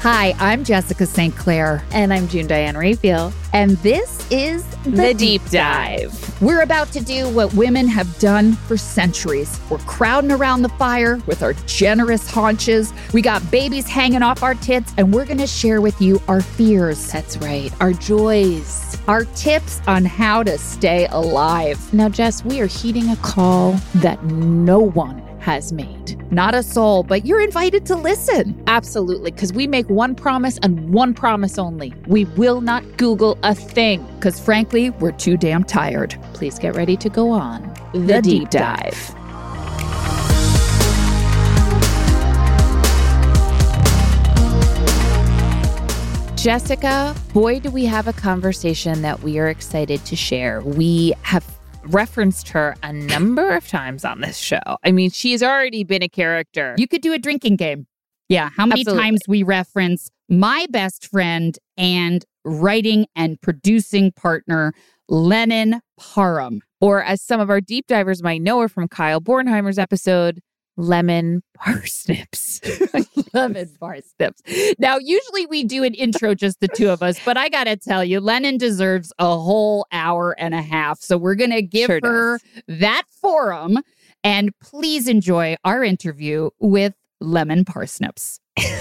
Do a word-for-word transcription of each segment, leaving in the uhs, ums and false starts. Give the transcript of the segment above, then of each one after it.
Hi, I'm Jessica Saint Clair. And I'm June Diane Raphael. And this is The, the Deep Dive. Dive. We're about to do what women have done for centuries. We're crowding around the fire with our generous haunches. We got babies hanging off our tits, and we're going to share with you our fears. That's right. Our joys. Our tips on how to stay alive. Now, Jess, we are heeding a call that no one has made. Not a soul, but you're invited to listen. Absolutely, because we make one promise and one promise only. We will not Google a thing. Because frankly, we're too damn tired. Please get ready to go on The, the Deep, Deep Dive. Dive. Jessica, boy, do we have a conversation that we are excited to share. We have referenced her a number of times on this show. I mean, she's already been a character. You could do a drinking game. Yeah, how many Absolutely. times we reference my best friend and writing and producing partner, Lennon Parham. Or as some of our deep divers might know her from Kyle Bornheimer's episode, Lemon Parsnips. Lemon Parsnips. Now, usually we do an intro, just the two of us, but I got to tell you, Lennon deserves a whole hour and a half. So we're going to give sure her does. that forum. And please enjoy our interview with Lemon Parsnips.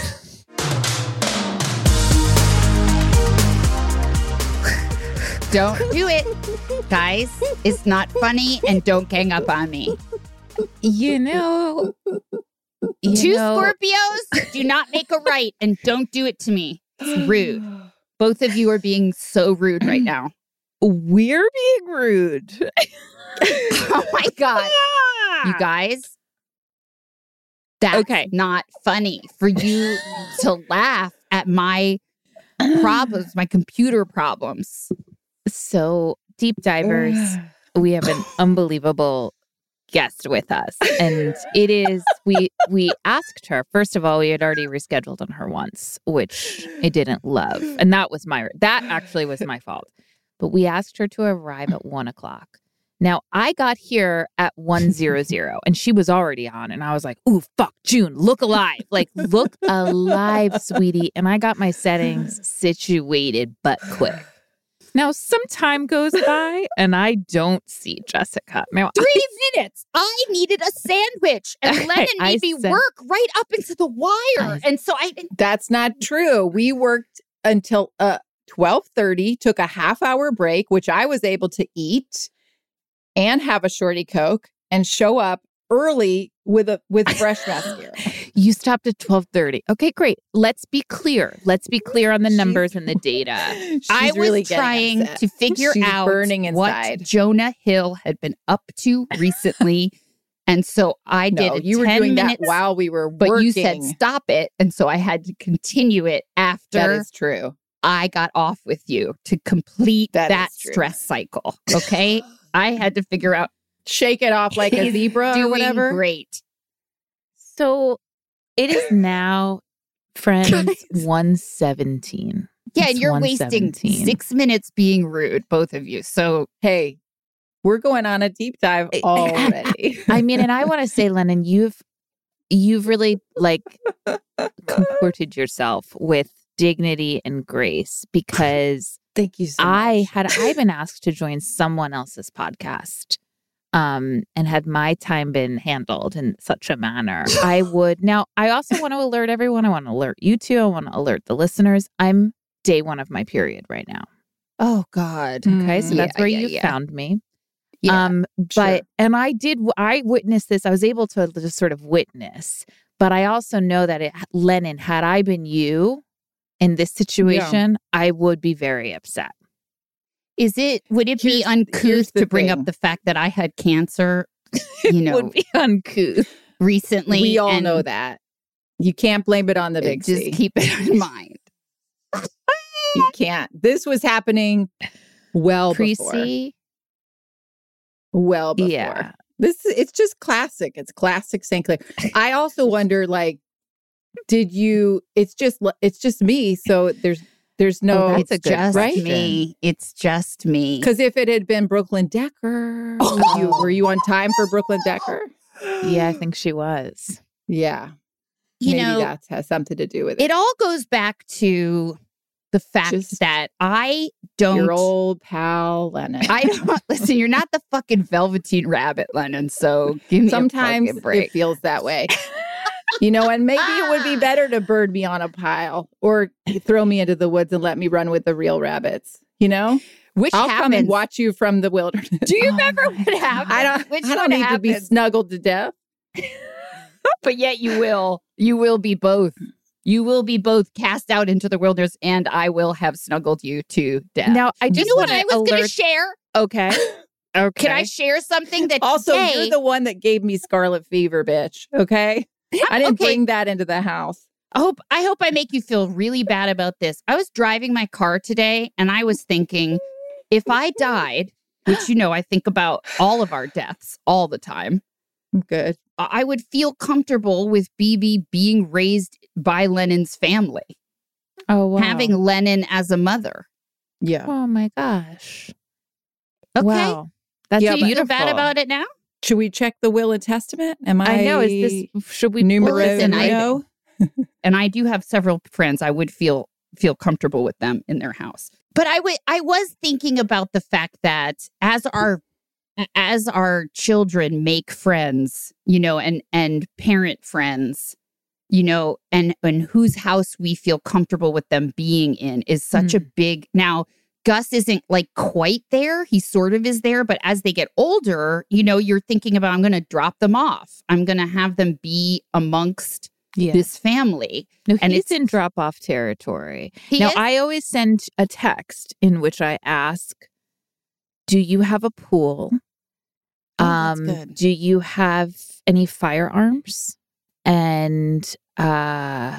Don't do it, guys. It's not funny, and don't gang up on me. You know, you Two know. Scorpios do not make a right, and don't do it to me. It's rude. Both of you are being so rude right now. We're being rude. Oh my God. You guys, that's okay. not funny for you to laugh at my problems, my computer problems. So, deep divers, we have an unbelievable guest with us, and it is we we asked her. First of all, we had already rescheduled on her once, which I didn't love, and that was my that actually was my fault. But we asked her to arrive at one o'clock. Now I got here at one zero zero, and she was already on, and I was like, "Ooh, fuck, June, look alive, like look alive, sweetie." And I got my settings situated, but quick. Now, some time goes by, and I don't see Jessica. Now, Three I, minutes. I needed a sandwich, and Lennon I made me said, work right up into the wire. I, and so I didn't. That's not true. We worked until uh, twelve thirty, took a half hour break, which I was able to eat and have a shorty Coke and show up early with a with fresh mascara. You stopped at twelve thirty. Okay, great. Let's be clear. Let's be clear on the numbers She's, and the data. I was really trying upset. to figure She's out burning what inside. Jonah Hill had been up to recently. And so I did No, a you were ten doing minutes, that while we were but working. you said stop it. And so I had to continue it after That is true. I got off with you to complete that, That is true. stress cycle. Okay. I had to figure out. Shake it off like a He's zebra doing or whatever. Great. So it is now, friends, one seventeen. Yeah, It's and you're one wasting seventeen. six minutes being rude, both of you. So Hey, we're going on a deep dive already. I mean, and I want to say, Lennon, you've you've really like comported yourself with dignity and grace, because Thank you so I much. had I been asked to join someone else's podcast, um, and had my time been handled in such a manner, I would now. I also want to alert everyone. I want to alert you two. I want to alert the listeners. I'm day one of my period right now. oh God. Okay, so Mm, that's yeah, where yeah, you yeah. found me. Yeah, um, but sure. and I did. I witnessed this. I was able to just sort of witness, but I also know that it, Lennon, had I been you in this situation, I would be very upset. Is it, would it be Here's- here's uncouth the to bring thing. up the fact that I had cancer, you know, Would be uncouth. recently? We all and know that. You can't blame it on the big Just C. keep it in mind. You can't. This was happening well before. Pre-C? Well before. Yeah. This it's just classic. It's classic Saint Clair. I also wonder, like, did you? It's just it's just me. So there's there's no. Oh, that's a it's good just question. me. It's just me. Because if it had been Brooklyn Decker, Oh. were, you, were you on time for Brooklyn Decker? Yeah, I think she was. Yeah. you maybe know, that has something to do with it. it all goes back to the fact Just that I don't. Your old pal, Lennon. I don't listen. You're not the fucking Velveteen Rabbit, Lennon. So give me Sometimes a fucking break. it feels that way. You know, and maybe it would be better to bird me on a pile or throw me into the woods and let me run with the real rabbits. You know, Which I'll happens. come and watch you from the wilderness. Do you remember what happened? I don't. Which I don't one need to be happened? snuggled to death. But yet you will. You will be both. You will be both cast out into the wilderness, and I will have snuggled you to death. Now, I you just know what want I to was going to alert. share? Okay. Okay. Can I share something that Also, today, you're the one that gave me scarlet fever, bitch. Okay, I didn't Okay. bring that into the house. I hope I hope I make you feel really bad about this. I was driving my car today and I was thinking, if I died, which you know I think about all of our deaths all the time, I'm good. I would feel comfortable with B B being raised by Lennon's family, Oh, wow. having Lennon as a mother. Yeah. Oh, my gosh. Okay. Wow. That's Yeah, Do but- you feel beautiful. bad about it now? Should we check the will and testament? Am I? I know. Is this, should we numero pull this in? I- uno? And I do have several friends. I would feel feel comfortable with them in their house. But I would I was thinking about the fact that as our as our children make friends, you know, and and parent friends, you know, and and whose house we feel comfortable with them being in is such a big. Now, Gus isn't like quite there. He sort of is there, but as they get older, you know, you're thinking about, I'm going to drop them off. I'm going to have them be amongst Yeah. this family. No, and he's it's- in drop off territory. He now, is? I always send a text in which I ask, do you have a pool? Oh, that's um, good. Do you have any firearms? And uh,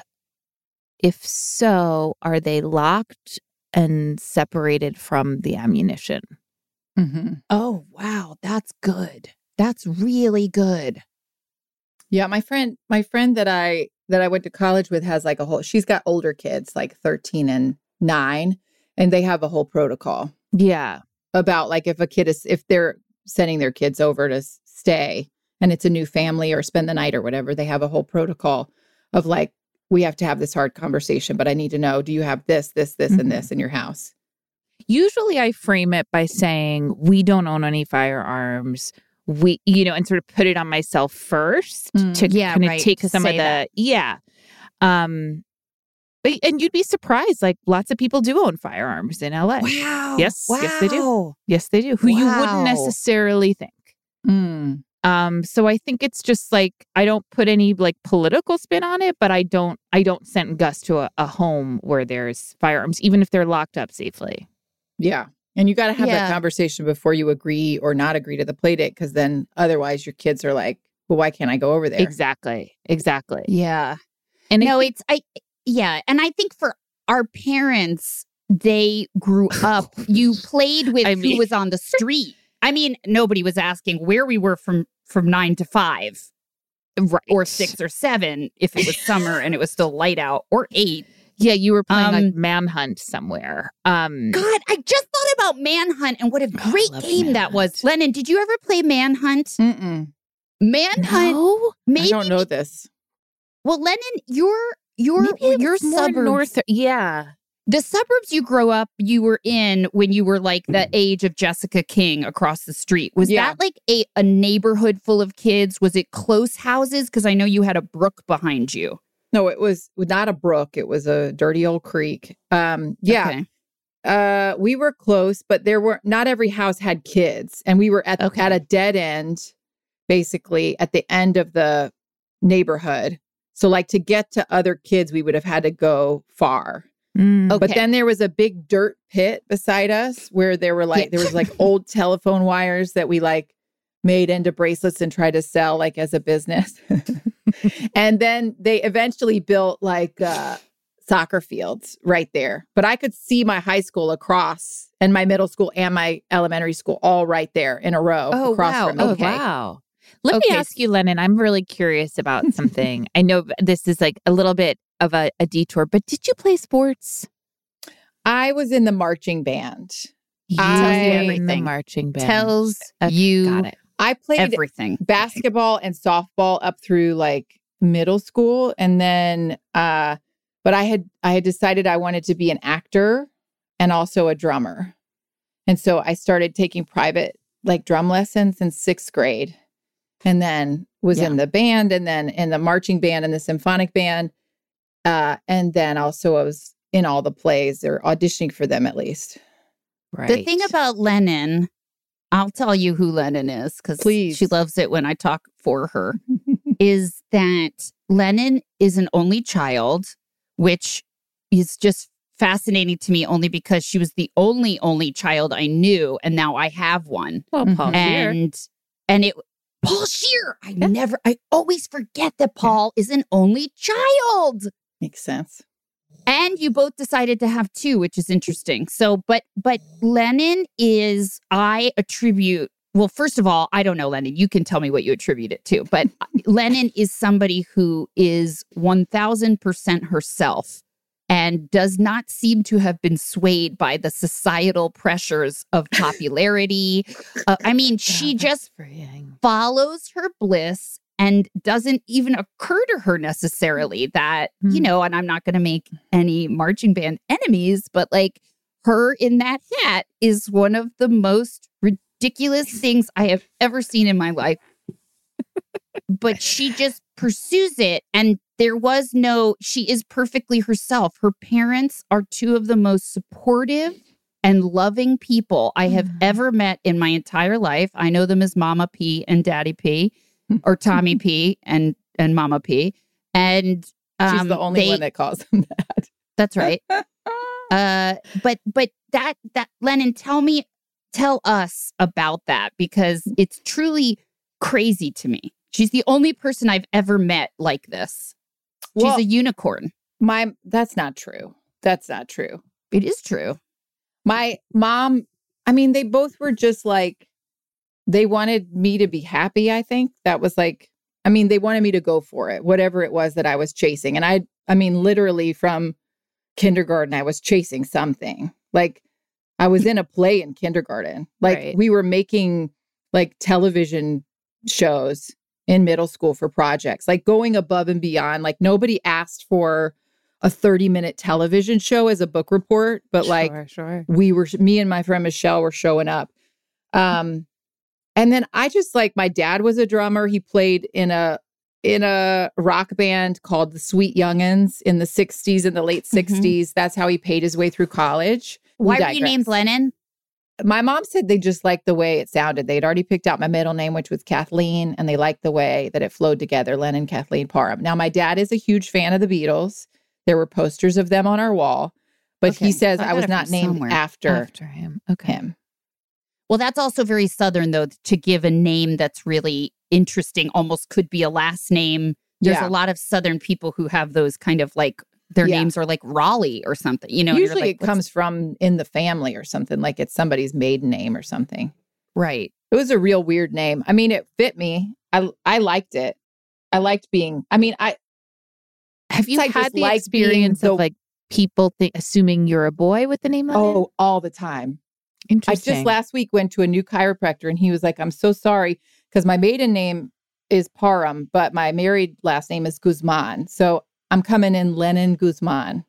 if so, are they locked and separated from the ammunition? Mm-hmm. Oh, wow. That's good. That's really good. Yeah, my friend, my friend that I that I went to college with has like a whole. She's got older kids, like thirteen and nine, and they have a whole protocol Yeah. about like if a kid is if they're sending their kids over to s- stay and it's a new family or spend the night or whatever, they have a whole protocol of like, we have to have this hard conversation, but I need to know, do you have this, this, this, Mhm. and this in your house? Usually I frame it by saying, we don't own any firearms. We, you know, and sort of put it on myself first Mm. to Yeah, kind of right, take to some of say the, that. yeah. Um, but- and you'd be surprised, like lots of people do own firearms in L A. Wow. Yes, yes, they do. Wow. Yes, they do, who you wouldn't Wow. necessarily think. Mm. Um, so I think it's just like, I don't put any like political spin on it, but I don't, I don't send Gus to a, a home where there's firearms, even if they're locked up safely. Yeah. And you got to have Yeah. that conversation before you agree or not agree to the play date, because then otherwise your kids are like, well, why can't I go over there? Exactly. Exactly. Yeah. And No, I it's, I, yeah. And I think for our parents, they grew up, you played with I who mean- was on the street. I mean, nobody was asking where we were from, from nine to five. right. Or six or seven if it was summer and it was still light out, or eight. Yeah, you were playing like Um, Manhunt somewhere. Um, God, I just thought about Manhunt and what a Oh, I great love game that was. Manhunt. Lennon, did you ever play Manhunt? Mm-mm. Manhunt, no, maybe. I don't know this. Well, Lennon, your your Maybe it your was more suburbs, north. Yeah, the suburbs you grew up, you were in when you were like the age of Jessica King across the street. Was Yeah. that like a, a neighborhood full of kids? Was it close houses? Because I know you had a brook behind you. No, it was not a brook. It was a dirty old creek. Um, yeah. Okay. Uh, we were close, but there were not every house had kids, and we were at Okay. at a dead end, basically at the end of the neighborhood. So, like to get to other kids, we would have had to go far. Mm. Okay. But then there was a big dirt pit beside us where there were like Yeah. there was like old telephone wires that we like made into bracelets and tried to sell like as a business. And then they eventually built like uh soccer fields right there. But I could see my high school across and my middle school and my elementary school all right there in a row Oh, across wow. from me. Oh, Okay. wow. Let Okay. me ask you, Lennon. I'm really curious about something. I know this is like a little bit of a, a detour, but did you play sports? I was in the marching band. You I- were Tells you in the everything. marching band. Tells Okay, you got it. I played everything. basketball and softball up through like middle school. And then, uh, but I had, I had decided I wanted to be an actor and also a drummer. And so I started taking private like drum lessons in sixth grade and then was Yeah. in the band and then in the marching band and the symphonic band. Uh, and then also I was in all the plays or auditioning for them at least. Right. The thing about Lennon, I'll tell you who Lennon is because Please. she loves it when I talk for her, is that Lennon is an only child, which is just fascinating to me only because she was the only, only child I knew. And now I have one. well, Mhm. Paul Scheer. And, and it, Paul Scheer, I never, I always forget that Paul is an only child. Makes sense. And you both decided to have two, which is interesting. So, but but Lennon is, I attribute, well, first of all, I don't know, Lennon. You can tell me what you attribute it to. But Lennon is somebody who is one thousand percent herself and does not seem to have been swayed by the societal pressures of popularity. Uh, I mean, she Oh, that's just freeing. follows her bliss and doesn't even occur to her necessarily that, you Hmm. know, and I'm not going to make any marching band enemies, but like her in that hat is one of the most ridiculous things I have ever seen in my life. But she just pursues it. And there was no, she is perfectly herself. Her parents are two of the most supportive and loving people I have Mhm. ever met in my entire life. I know them as Mama P and Daddy P, or Tommy P and and Mama P. And um, She's the only they- one that calls him that. That's right. Uh, but but that that Lennon, tell me, tell us about that because it's truly crazy to me. She's the only person I've ever met like this. She's Well, a unicorn. my that's not true. That's not true. It is true. My mom, I mean, they both were just like, they wanted me to be happy, I think. That was like, I mean, they wanted me to go for it, whatever it was that I was chasing. And I, I mean, literally from kindergarten, I was chasing something. Like I was in a play in kindergarten. Like Right. we were making like television shows in middle school for projects, like going above and beyond. Like nobody asked for a thirty minute television show as a book report, but like sure, sure. we were, me and my friend Michelle were showing up. Um, and then I just like, my dad was a drummer. He played in a, in a rock band called the Sweet Young'uns in the sixties and the late sixties. That's how he paid his way through college. We Why were you digress. named Lennon? My mom said they just liked the way it sounded. They'd already picked out my middle name, which was Kathleen, and they liked the way that it flowed together, Lennon, Kathleen, Parham. Now, my dad is a huge fan of the Beatles. There were posters of them on our wall, but Okay. he says I I got was it not from named somewhere. after After him. Okay. him. Well, that's also very Southern, though, to give a name that's really interesting, almost could be a last name. There's Yeah. a lot of Southern people who have those kind of like, their Yeah. names are like Raleigh or something, you know? and you're Usually like, it what's- comes from in the family or something, like it's somebody's maiden name or something. right. It was a real weird name. I mean, it fit me. I I liked it. I liked being, I mean, I Have you I had just the like being experience the- of like people th- assuming you're a boy with the name Lennon? oh, all the time. I Interesting. just last week went to a new chiropractor and he was like, I'm so sorry because my maiden name is Parham, but my married last name is Guzman. So I'm coming in Lennon Guzman.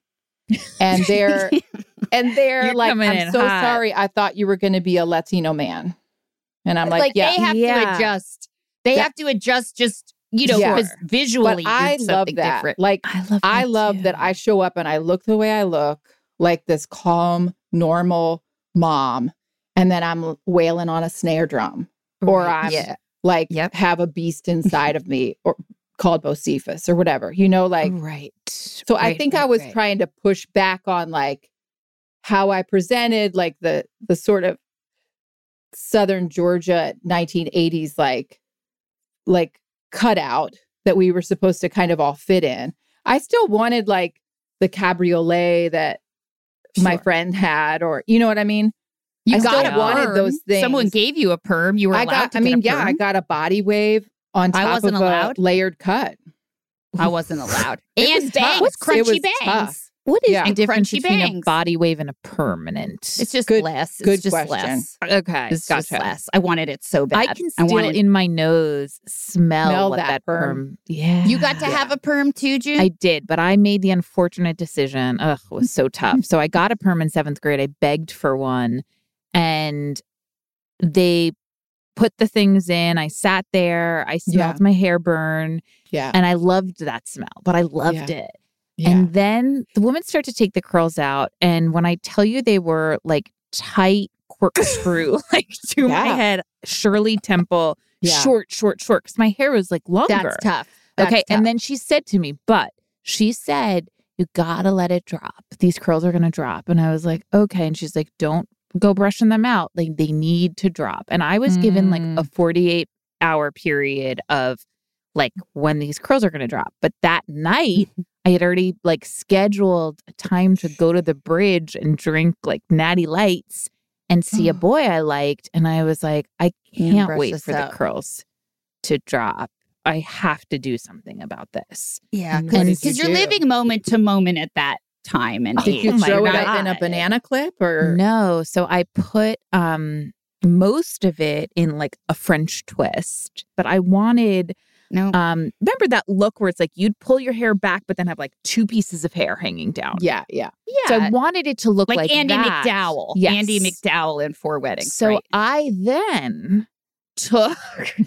And they're and they're You're like, coming I'm in so hot. sorry. I thought you were going to be a Latino man. And I'm like, like yeah. they have to Yeah. adjust. They Yeah. have to adjust just, you know, Yeah. because But visually I you're love something that. different. Like I love I that love too. that I show up and I look the way I look, like this calm, normal mom. And then I'm wailing on a snare drum. Or Right. I'm Yeah. like Yep. have a beast inside of me or called Bocephus or whatever, you know, like, right. so I Right, think I right, was right. trying to push back on like how I presented, like the, the sort of Southern Georgia nineteen eighties, like, like cutout that we were supposed to kind of all fit in. I still wanted like the cabriolet that my Sure. friend had, or, you know what I mean? You I got still a wanted perm. those things. Someone gave you a perm. You were I allowed got, to I mean, get a yeah, I perm. got a body wave on I top wasn't of allowed. a layered cut. I wasn't allowed. It and was bangs, tough. crunchy It was bangs. tough. What is Yeah. the And difference crunchy between bangs. a body wave and a permanent? It's just Good- less. It's good just question. less. Okay, It's just gotcha. less. I wanted it so bad. I can I still wanted. in my nose smell, Smell what that that, perm. perm. Yeah, You got to Yeah. have a perm too, June? I did, but I made the unfortunate decision. Ugh, it was so tough. So I got a perm in seventh grade. I begged for one, and they put the things in. I sat there. I smelled my hair burn, Yeah. and I loved that smell. But I loved Yeah. it. Yeah. And then the women start to take the curls out, and when I tell you they were like tight corkscrew, like to my Yeah. head, Shirley Temple, Yeah. short, short, short, because my hair was like longer. That's tough. That's Okay. tough. And then she said to me, but she said, you gotta let it drop. These curls are gonna drop. And I was like, okay. And she's like, don't go brushing them out. Like they need to drop. And I was given like Mm. a forty-eight hour period of like when these curls are gonna drop. But that night, I had already like scheduled a time to go to the bridge and drink like Natty Lights and see a boy I liked. And I was like, I Mm, can't brush wait this for out. the curls to drop. I have to do something about this. yeah, And what did because you you're do? living moment to moment at that time. And Did you Oh my throw it up in a God. banana clip or? No. So I put um most of it in like a French twist, but I wanted No, um remember that look where it's like you'd pull your hair back, but then have like two pieces of hair hanging down. Yeah. Yeah. yeah, So I wanted it to look like, like, Andy that. McDowell. Yes. Andy McDowell in Four Weddings. So right? I then took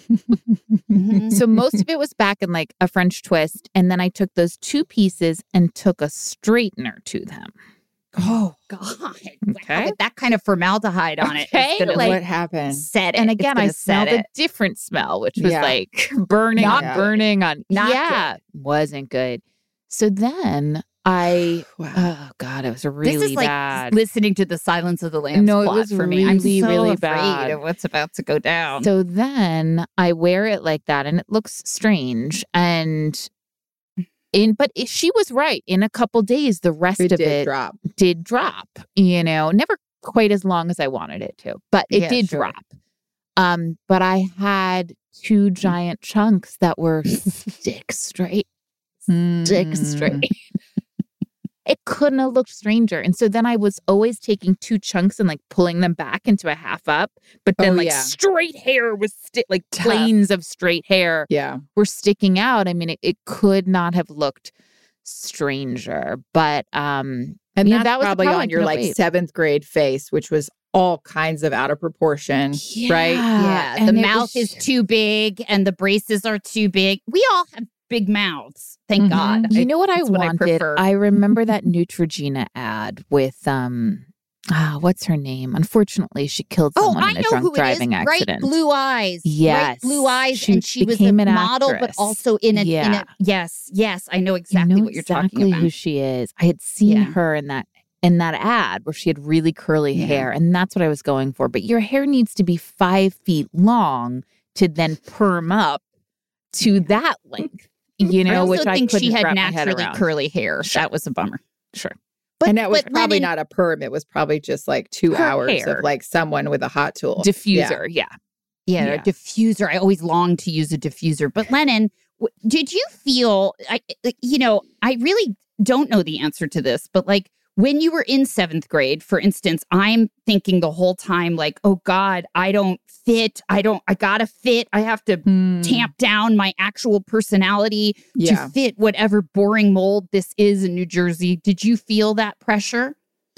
Mhm. so most of it was back in like a French twist, and then I took those two pieces and took a straightener to them. Oh God! Okay. Wow, with that kind of formaldehyde on it, Okay, it's gonna like- what happened? set it. And It's again, I gonna smelled set a it. different smell, which was Yeah. like burning, Not on good. burning on. Not yeah, wasn't good. So then I, Wow. oh God, it was really This is like bad. listening to the Silence of the Lambs No, it plot was for me. I'm really, so really afraid bad. of what's about to go down. So then I wear it like that, and it looks strange. And in, but it, she was right. In a couple days, the rest It of did it drop. did drop. You know, never quite as long as I wanted it to, but it Yeah, did sure. drop. Um, but I had two giant chunks that were stick straight, stick Mm. straight. It couldn't have looked stranger. And so then I was always taking two chunks and like pulling them back into a half up. But then Oh, like yeah. straight hair was sti- like Tough. planes of straight hair Yeah. were sticking out. I mean, it, it could not have looked stranger. But um And Yeah, that's that was the probably problem. I on your couldn't like wait. seventh grade face, which was all kinds of out of proportion, right? yeah, and the it mouth was- is too big and the braces are too big. We all have big mouths, thank Mhm. God. You I- know what I that's what I wanted? prefer. I remember that Neutrogena ad with um ah, what's her name? Unfortunately, she killed Oh, someone I in a know drunk who it is. driving Bright accident. blue eyes. Yes. Bright blue eyes. She and she was a became an model, but actress. also in a, in Yeah. a yes, yes. I know You exactly know what you're exactly talking about. who she is. I had seen Yeah. her in that in that ad where she had really curly Yeah. hair, and that's what I was going for. But your hair needs to be five feet long to then perm up to that length. You I know, also which I think couldn't she had wrap my head naturally around. curly hair. Sure. That was a bummer. Sure. But, and that was but probably Lennon- not a perm. It was probably just like two Her hours hair. of like someone with a hot tool. Diffuser, yeah. Yeah, Yeah. a diffuser. I always longed to use a diffuser. But Lennon, w- did you feel, I, like, you know, I really don't know the answer to this, but like when you were in seventh grade, for instance, I'm thinking the whole time, like, oh God, I don't fit. I don't, I gotta fit. I have to Hmm. tamp down my actual personality Yeah. to fit whatever boring mold this is in New Jersey. Did you feel that pressure?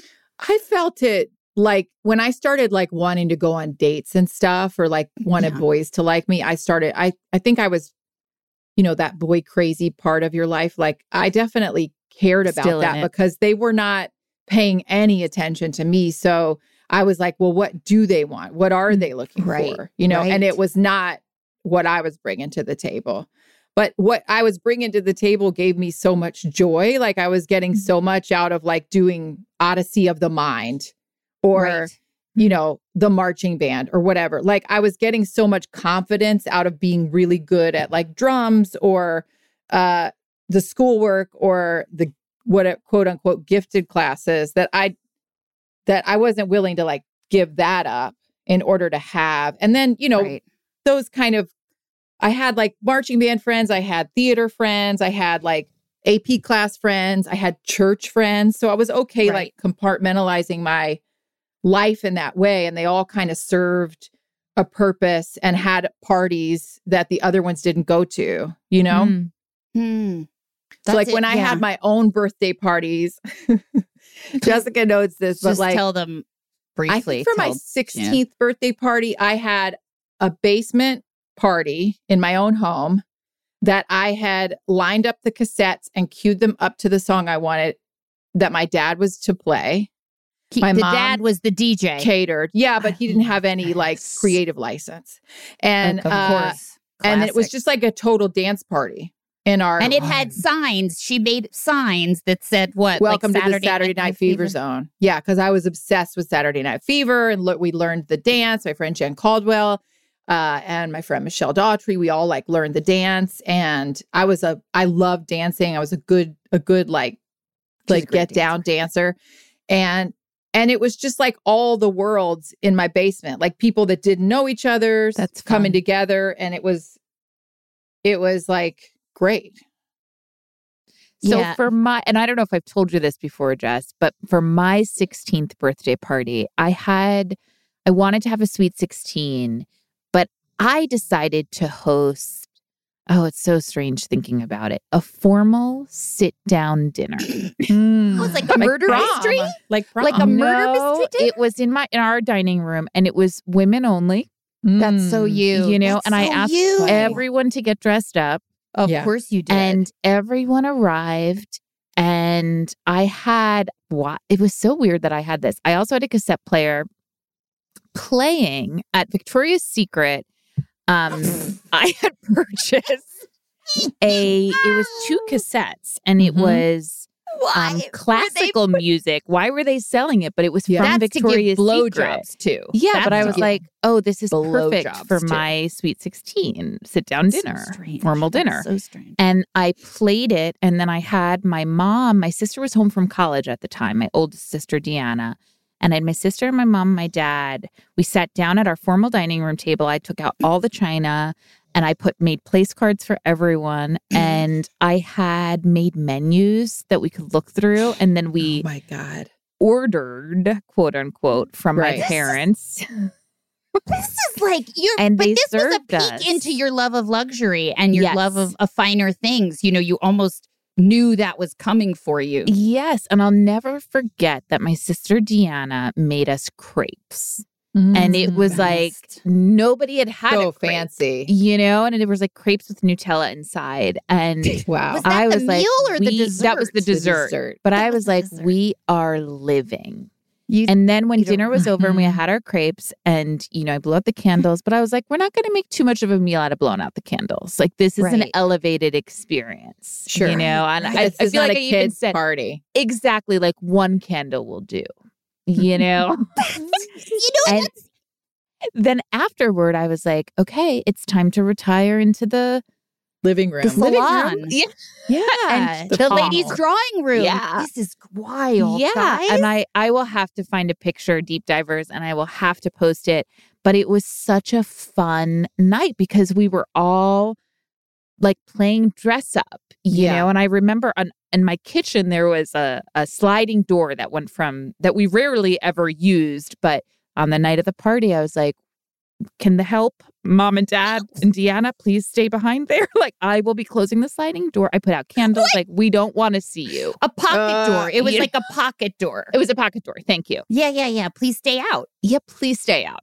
I felt it like when I started like wanting to go on dates and stuff or like wanted Yeah. boys to like me, I started, I, I think I was, you know, that boy crazy part of your life. Like I definitely cared about Still in that it. because they were not paying any attention to me. So I was like, well, what do they want? What are they looking Right, for? You know, and right. it was not what I was bringing to the table. But what I was bringing to the table gave me so much joy. Like I was getting so much out of like doing Odyssey of the Mind or, Right. you know, the marching band or whatever. Like I was getting so much confidence out of being really good at like drums or uh, the schoolwork or the what a, quote unquote gifted classes that I that I wasn't willing to like give that up in order to have. And then, you know, Right. those kind of I had like marching band friends, I had theater friends, I had like A P class friends. I had church friends. So I was okay, Right. like compartmentalizing my life in that way. And they all kind of served a purpose and had parties that the other ones didn't go to, you know? Mm. Hmm. So like That's when it, I yeah. had my own birthday parties, Jessica knows this, but Just like tell them briefly. I think for my tell- sixteenth birthday party, I had a basement party in my own home that I had lined up the cassettes and queued them up to the song I wanted that my dad was to play. He- my the mom dad was the D J. Catered. Yeah, but he didn't have any like Yes. creative license. And of uh, course. and it was Classic. just like a total dance party in our And it had signs. She made signs that said what? Welcome like to the Saturday Night, Fever, Zone. Yeah, because I was obsessed with Saturday Night Fever, and lo- we learned the dance. My friend Jen Caldwell uh, and my friend Michelle Daughtry, we all like learned the dance, and I was a I loved dancing. I was a good a good like She's a like great get down dancer, and and it was just like all the worlds in my basement, like people that didn't know each other That's coming fun. together, and it was it was like great. So Yeah. for my, and I don't know if I've told you this before, Jess, but for my sixteenth birthday party, I had, I wanted to have a sweet sixteen, but I decided to host, oh, it's so strange thinking about it, a formal sit down dinner. Mm. It was like a murder prom. mystery? Like prom. Like a murder No, mystery dinner? it was in my, in our dining room, and it was women only, That's so Mm. you. you know, That's and I so asked you. everyone to get dressed up. Of Yeah. course you did. And everyone arrived, and I had what? It was so weird that I had this. I also had a cassette player playing at Victoria's Secret. Um, I had purchased a. It was two cassettes, and it Mhm. was why um, were they- classical music. Why were they selling it? But it was Yeah. from That's Victoria's to give Secret. blowjobs too. Yeah, That's but I to was give like, oh, this is perfect blowjobs, for too. my sweet sixteen sit down So dinner, strange. formal That's dinner. So strange. And I played it. And then I had my mom, my sister was home from college at the time, my oldest sister, Deanna. And I had my sister and my mom, my dad. We sat down at our formal dining room table. I took out all the china and I put made place cards for everyone. And I had made menus that we could look through. And then we Oh my God. ordered, quote unquote, from Right. my parents. This is like you're, And but they this was a served peek us. into your love of luxury and your Yes. love of, of finer things. You know, you almost knew that was coming for you. Yes. And I'll never forget that my sister Deanna made us crepes. And it was like Best. nobody had had so a crepe, fancy. you know, and it was like crepes with Nutella inside. And Wow. Was that I the was like, meal or the we- That was the dessert? The dessert. dessert. But That I was was the like, dessert. we are living. You- And then when you don't- dinner was over and we Mhm. had our crepes and, you know, I blew out the candles, but I was like, we're not going to make too much of a meal out of blowing out the candles. Like, this is an Right. elevated experience. Sure. You know, and I, This I is feel not like a I even kid's said, party. exactly, like one candle will do, you know? you know, And then afterward, I was like, okay, it's time to retire into the Living room. the salon. Yeah. Yeah. And the the ladies' hall. drawing room. Yeah. This is wild. Yeah. guys. And I, I will have to find a picture, Deep Divers, and I will have to post it. But it was such a fun night because we were all like playing dress up, you Yeah. know? And I remember on, in my kitchen, there was a, a sliding door that went from, that we rarely ever used. But on the night of the party, I was like, can the help, mom and dad and Deanna, please stay behind there? Like, I will be closing the sliding door. I put out candles. Like, we don't want to see you. a pocket Uh, door. It was yeah. like a pocket door. It was a pocket door. Thank you. Yeah, yeah, yeah. Please stay out. Yeah, please stay out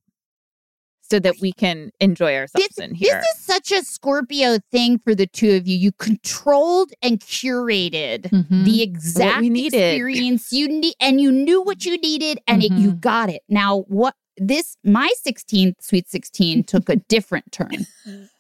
so that we can enjoy ourselves This, in here. this is such a Scorpio thing for the two of you. You controlled and curated Mhm. the exact we needed. experience you need, and you knew what you needed, and it, you Mhm. got it. Now, what this my sixteenth Sweet sixteen took a different turn.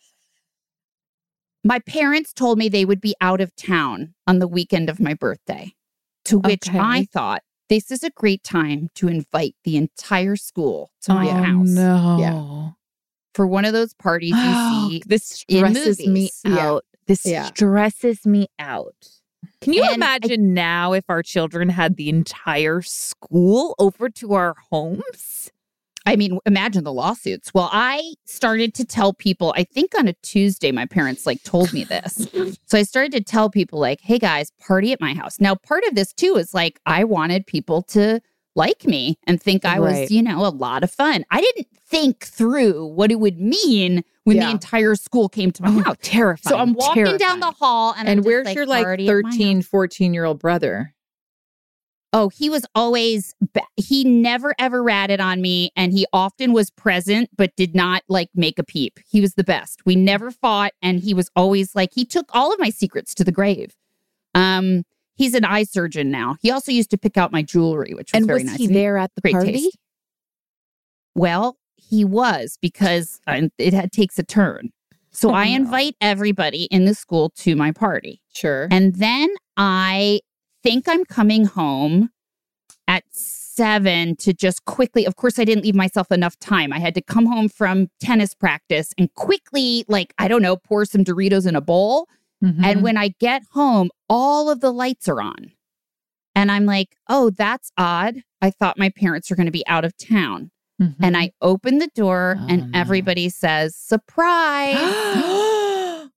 My parents told me they would be out of town on the weekend of my birthday, to which Okay. I thought this is a great time to invite the entire school to my oh, house no. Yeah. for one of those parties you Oh, see. this in stresses me movies. Yeah. out. This Yeah. stresses me out. Can you And I- imagine now if our children had the entire school over to our homes? I mean, imagine the lawsuits. Well, I started to tell people, I think on a Tuesday, my parents like told me this. So I started to tell people like, hey guys, party at my house. Now, part of this too is like, I wanted people to like me and think I Right. was, you know, a lot of fun. I didn't think through what it would mean when Yeah. the entire school came to my Oh, house. terrifying. So I'm walking down terrifying. the hall and, I'm And just where's like, your like "Party at my thirteen, house." fourteen year old brother? Oh, he was always, ba- he never ever ratted on me. And he often was present, but did not like make a peep. He was the best. We never fought. And he was always like, he took all of my secrets to the grave. Um, He's an eye surgeon now. He also used to pick out my jewelry, which was And very was nice. he And there at the great party? taste. Well, he was because uh, it had, takes a turn. So Oh, I no. invite everybody in the school to my party. Sure. And then I think I'm coming home at seven to just quickly, of course, I didn't leave myself enough time. I had to come home from tennis practice and quickly, like, I don't know, pour some Doritos in a bowl. Mhm. And when I get home, all of the lights are on. And I'm like, oh, that's odd. I thought my parents were going to be out of town. Mhm. And I open the door Oh, and no. everybody says, surprise.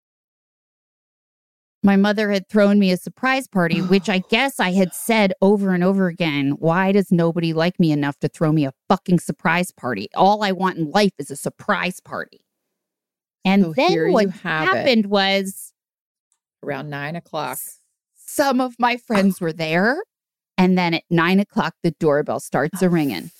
My mother had thrown me a surprise party, which I guess I had said over and over again. Why does nobody like me enough to throw me a fucking surprise party? All I want in life is a surprise party. And So then here what you have it. happened was Around nine o'clock. some of my friends were there. And then at nine o'clock, the doorbell starts a ringing.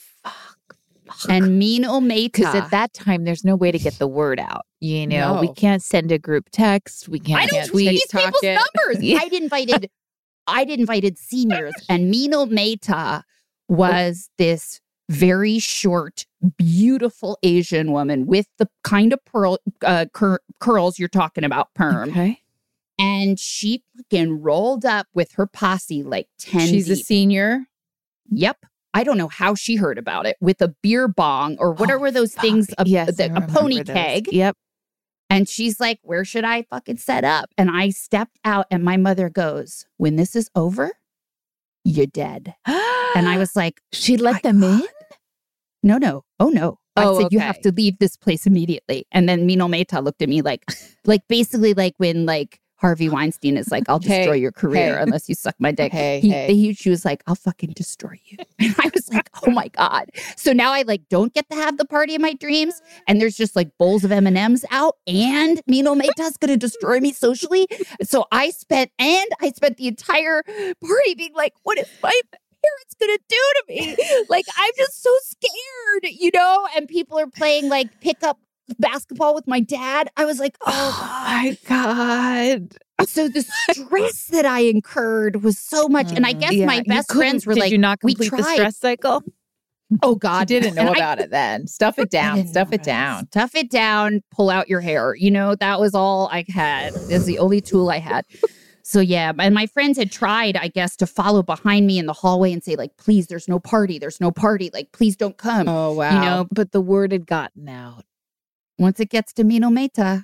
And Min Ometa. Because at that time, there's no way to get the word out. You know, we No. can't send a group text. We can't I don't can't know tweet. these TikTok people's it. numbers. Yeah. I'd invited, I'd invited seniors, and Min Ometa was this very short, beautiful Asian woman with the kind of pearl uh, cur- curls you're talking about, perm. Okay. And she fucking rolled up with her posse like ten She's a deep. senior. Yep. I don't know how she heard about it with a beer bong or what Oh, are those fuck. things? A, Yes, the- I a remember pony those. keg. Yep. And she's like, where should I fucking set up? And I stepped out and my mother goes, when this is over, you're dead. And I was like, she let my them in? no, no. Oh, no. Oh, I said, you okay. have to leave this place immediately. And then Min Ometa looked at me like, like basically like when like Harvey Weinstein is like, I'll Hey, destroy your career hey. unless you suck my dick. Hey, he, hey. he- she was like, I'll fucking destroy you. And I was like, oh my God. So now I like don't get to have the party of my dreams. And there's just like bowls of M and M's out and Min Ometa's going to destroy me socially. So I spent, and I spent the entire party being like, what is my parents going to do to me? Like, I'm just so scared, you know? And people are playing like pickup basketball with my dad. I was like, oh, my God. so the stress that I incurred was so much. And I guess Yeah, my you best couldn't- friends were did like, you not we complete the tried. stress cycle? Oh She God. didn't know And I- about it then. Stuff it down. didn't Stuff know it about down. Stuff it down, pull out your hair. You know, that was all I had. That's the only tool I had. So yeah, and my friends had tried, I guess, to follow behind me in the hallway and say, like, please, there's no party. There's no party. Like, please don't come. Oh, wow. You know, But the word had gotten out. once it gets to Min Ometa,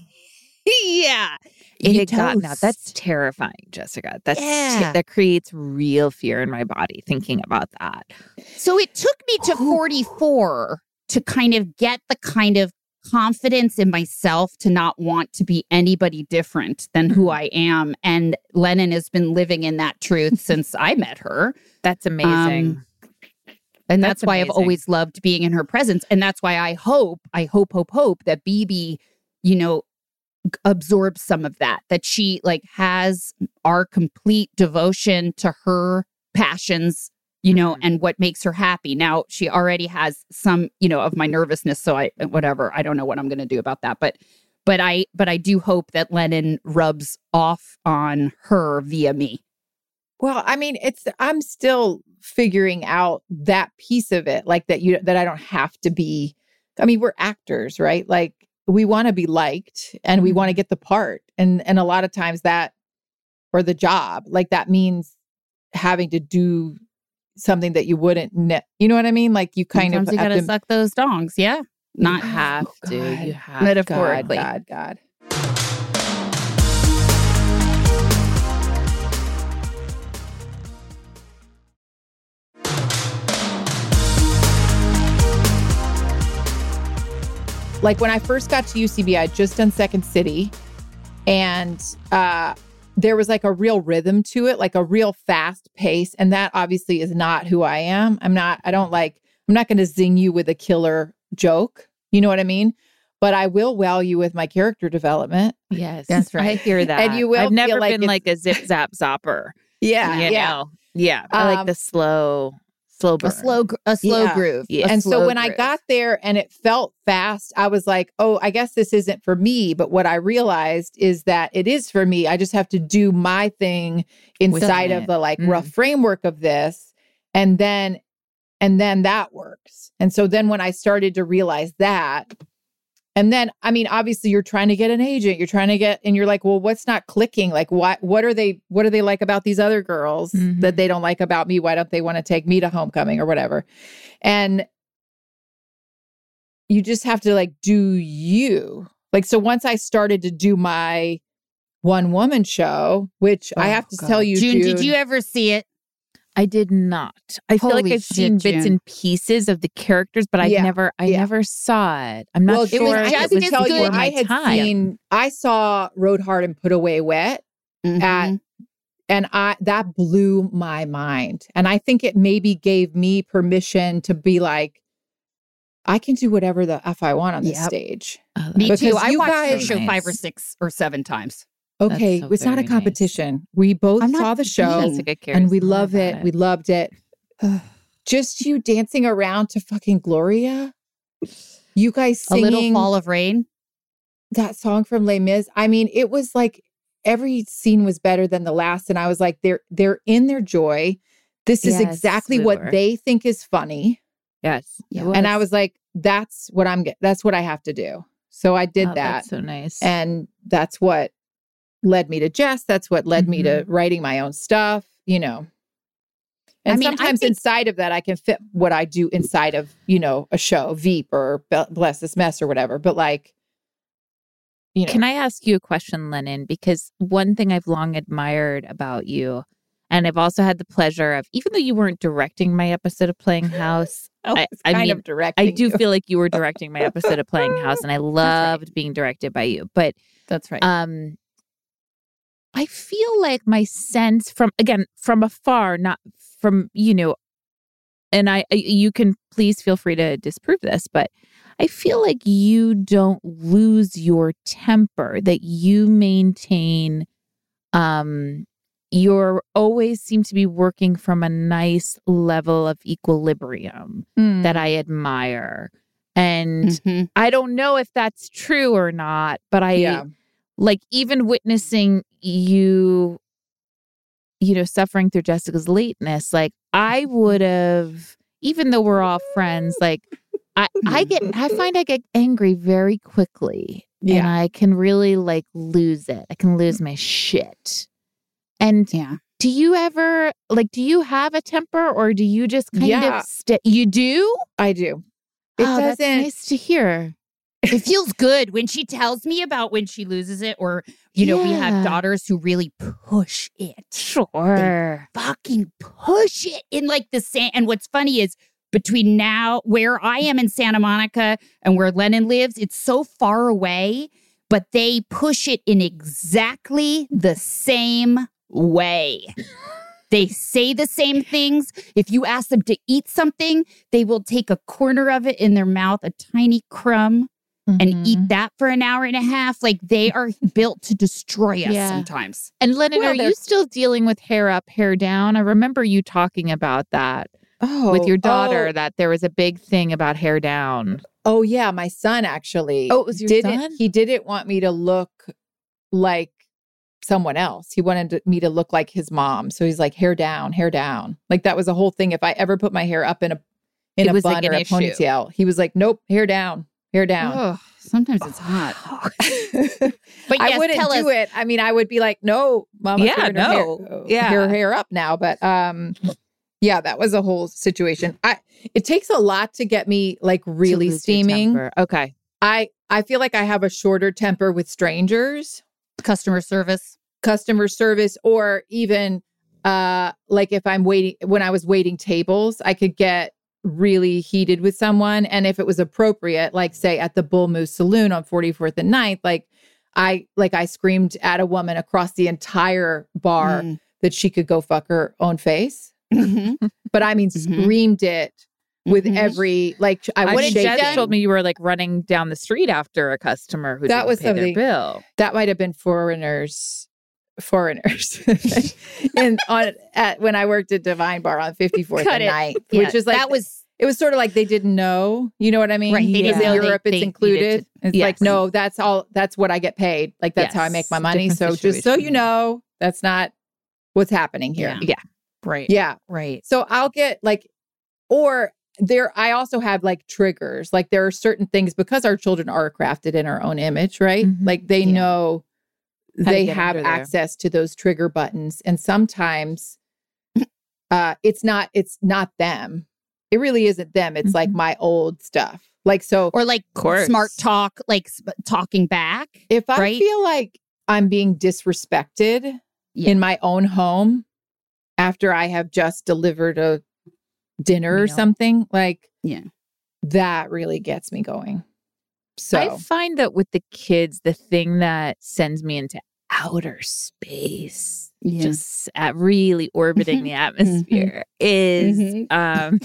yeah. It you had gotten out. toast. That's terrifying, Jessica. That's Yeah. that creates real fear in my body thinking about that. So it took me to forty-four to kind of get the kind of confidence in myself to not want to be anybody different than who I am. And Lennon has been living in that truth since I met her. That's amazing. Um, And that's, That's why I've amazing. always loved being in her presence. And that's why I hope, I hope, hope, hope that Bibi, you know, g- absorbs some of that, that she like has our complete devotion to her passions, you know, Mhm. and what makes her happy. Now, she already has some, you know, of my nervousness. So I, whatever, I don't know what I'm going to do about that. But, but I, but I do hope that Lennon rubs off on her via me. Well, I mean, it's I'm still figuring out that piece of it, like that you that I don't have to be. I mean, we're actors, right? Like we want to be liked and we want to get the part, and and a lot of times that or the job, like that means having to do something that you wouldn't. Ne- you know what I mean? Like you kind Sometimes of you got have to to suck those dongs. Yeah. Not You have Oh, to. God. You have metaphorically. God, God, God. like when I first got to U C B, I had just done Second City, and uh, there was like a real rhythm to it, like a real fast pace. And that obviously is not who I am. I'm not, I don't like, I'm not going to zing you with a killer joke. You know what I mean? But I will wow you with my character development. Yes, That's right. I hear that. And you will I've never feel like been like a zip zap zapper. Yeah. You yeah. know? Yeah. I like Um, the slow, slow burn. A slow, gr- a slow Yeah. groove. Yeah. A And so slow when I groove. got there and it felt fast, I was like, oh, I guess this isn't for me. But what I realized is that it is for me. I just have to do my thing inside Within of it. the like Mm. rough framework of this. And then, and then that works. And so then when I started to realize that, and then, I mean, obviously you're trying to get an agent, you're trying to get, and you're like, well, what's not clicking? Like, what, what are they, what do they like about these other girls Mhm. that they don't like about me? Why don't they want to take me to homecoming or whatever? And you just have to like do you. Like, so once I started to do my one woman show, which I Oh, have to God. tell you, June, June, did you ever see it? I did not. I feel like Holy I've shit, seen bits June. and pieces of the characters, but I Yeah, never, I yeah. never saw it. I'm not well, sure it was if just it was to tell you, before my I had time. seen, I saw Rode Hard and Put Away Wet. Mhm. at and I that blew my mind. And I think it maybe gave me permission to be like, I can do whatever the F I want on this Yep. stage. Oh, Me that's too. Because I you watched guys- the show Nice. five or six or seven times. Okay, so it's not a very nice. competition. We both I'm not saw the show Jessica cares and we more love about it. We loved it. Just you dancing around to fucking Gloria. You guys A singing little fall of rain. that song from Les Mis. I mean, it was like every scene was better than the last. And I was like, they're they're in their joy. This is Yes, exactly we what were. they think is funny. Yes. it Yeah. And I was like, that's what I'm get that's what I have to do. So I did Oh, that. That's so nice. And that's what led me to Jess. That's what led me to writing my own stuff, you know. And I mean, I sometimes think- inside of that, I can fit what I do inside of, you know, a show, Veep or Be- Bless This Mess or whatever. But like, you know. Can I ask you a question, Lennon? Because one thing I've long admired about you, and I've also had the pleasure of, even though you weren't directing my episode of Playing House, I I, was I kind mean, of directing I do you. feel like you were directing my episode of Playing House, and I loved being directed by you. But That's right. um, I feel like my sense from, again, from afar, not from, you know, and I, I- you can please feel free to disprove this, but I feel like you don't lose your temper, that you maintain, um, you're always seem to be working from a nice level of equilibrium Mm. that I admire. And Mhm. I don't know if that's true or not, but I yeah. like even witnessing you, you know, suffering through Jessica's lateness, like I would have, even though we're all friends, like I, I get, I find I get angry very quickly and Yeah. I can really like lose it. I can lose my shit. And Yeah. do you ever, like, do you have a temper or do you just kind Yeah. of, st- you do? I do. It Oh, that's doesn't. nice to hear. It feels good when she tells me about when she loses it, or, you know, we Yeah. have daughters who really push it. Sure. Fucking push it in like the sand. And what's funny is between now, where I am in Santa Monica and where Lennon lives, it's so far away, but they push it in exactly the same way. They say the same things. If you ask them to eat something, they will take a corner of it in their mouth, a tiny crumb, and Mhm. eat that for an hour and a half. Like they are built to destroy us Yeah. sometimes. And Lennon, Well, are they're- you still dealing with hair up, hair down? I remember you talking about that Oh, with your daughter, Oh, that there was a big thing about hair down. oh, yeah. My son actually. Oh, it was your didn't, son? He didn't want me to look like someone else. He wanted to- me to look like his mom. So he's like, hair down, hair down. Like that was a whole thing. If I ever put my hair up in a in It a was, bun like, or an a issue. ponytail, he was like, nope, hair down, hair down. Oh, sometimes it's hot. But I yes, wouldn't tell do us. it. I mean, I would be like, no, mama, Yeah, no. hair, Yeah. hair, hair up now. But um, yeah, that was a whole situation. I it takes a lot to get me like To really lose your steaming. temper. Okay. I I feel like I have a shorter temper with strangers, Customer service. customer service, or even uh like if I'm waiting when I was waiting tables, I could get really heated with someone. And if it was appropriate, like say at the Bull Moose Saloon on forty-fourth and ninth, like I like I screamed at a woman across the entire bar Mm. that she could go fuck her own face. Mhm. But I mean, Mhm. screamed it with Mhm. every like I I was think shaking. Jess told me you were like running down the street after a customer who That didn't was pay their something- bill. That might have been foreigners, foreigners, and on at when I worked at Divine Bar on fifty-fourth Cut and it. ninth, Yeah, which is like that was it was sort of like they didn't know. You know what I mean? Right, they Because didn't in know they- Europe, they it's needed included. to- It's Yes. like no, that's all. That's what I get paid. Like that's how I make Yes, my money. different So just so you situation. know, that's not what's happening here. Yeah. right. Yeah. Right. So I'll get like, or there, I also have like triggers. Like there are certain things because our children are crafted in our own image, right? Mhm. Like they Yeah. know to they get have under there. access to those trigger buttons. And sometimes uh, it's not, it's not them. It really isn't them. It's like Mhm. my old stuff. Like, so Or like course. smart talk, like sp- talking back. if I right? feel like I'm being disrespected Yeah. in my own home after I have just delivered a dinner or Meal. something, like Yeah. that really gets me going. So I find that with the kids, the thing that sends me into outer space, Yeah. just at really orbiting Mhm. the atmosphere, is Mhm. um,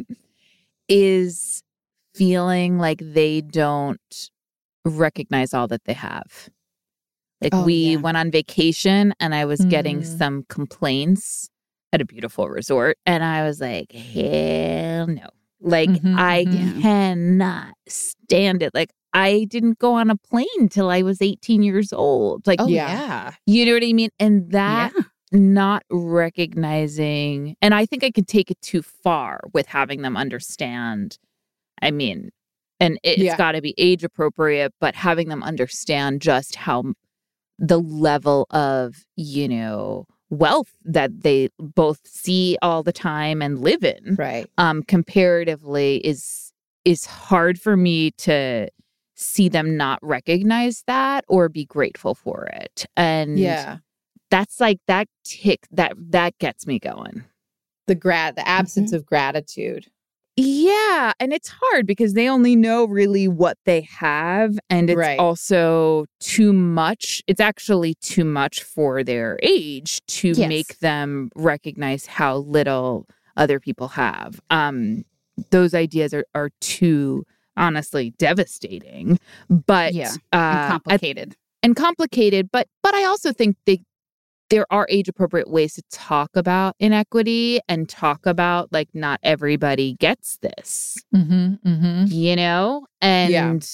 is feeling like they don't recognize all that they have. Like Oh, we yeah. went on vacation and I was getting Mm. some complaints at a beautiful resort, and I was like, hell no. Like, Mhm, I mhm. cannot stand it. Like, I didn't go on a plane till I was eighteen years old. Like, Oh Yeah. yeah. you know what I mean? And that Yeah. not recognizing, and I think I could take it too far with having them understand. I mean, and it's Yeah. got to be age appropriate, but having them understand just how m- the level of, you know, wealth that they both see all the time and live in right. um comparatively is is hard for me to see them not recognize that or be grateful for it. And Yeah. that's like that tick that that gets me going. The grat the absence Mm-hmm. of gratitude. Yeah, and it's hard because they only know really what they have, and it's Right. also too much. It's actually too much for their age to Yes. make them recognize how little other people have. Um, those ideas are are too honestly devastating, but Yeah, uh, And at- complicated. and complicated. But but I also think they there are age appropriate ways to talk about inequity and talk about like not everybody gets this, Mm-hmm, mm-hmm. you know, and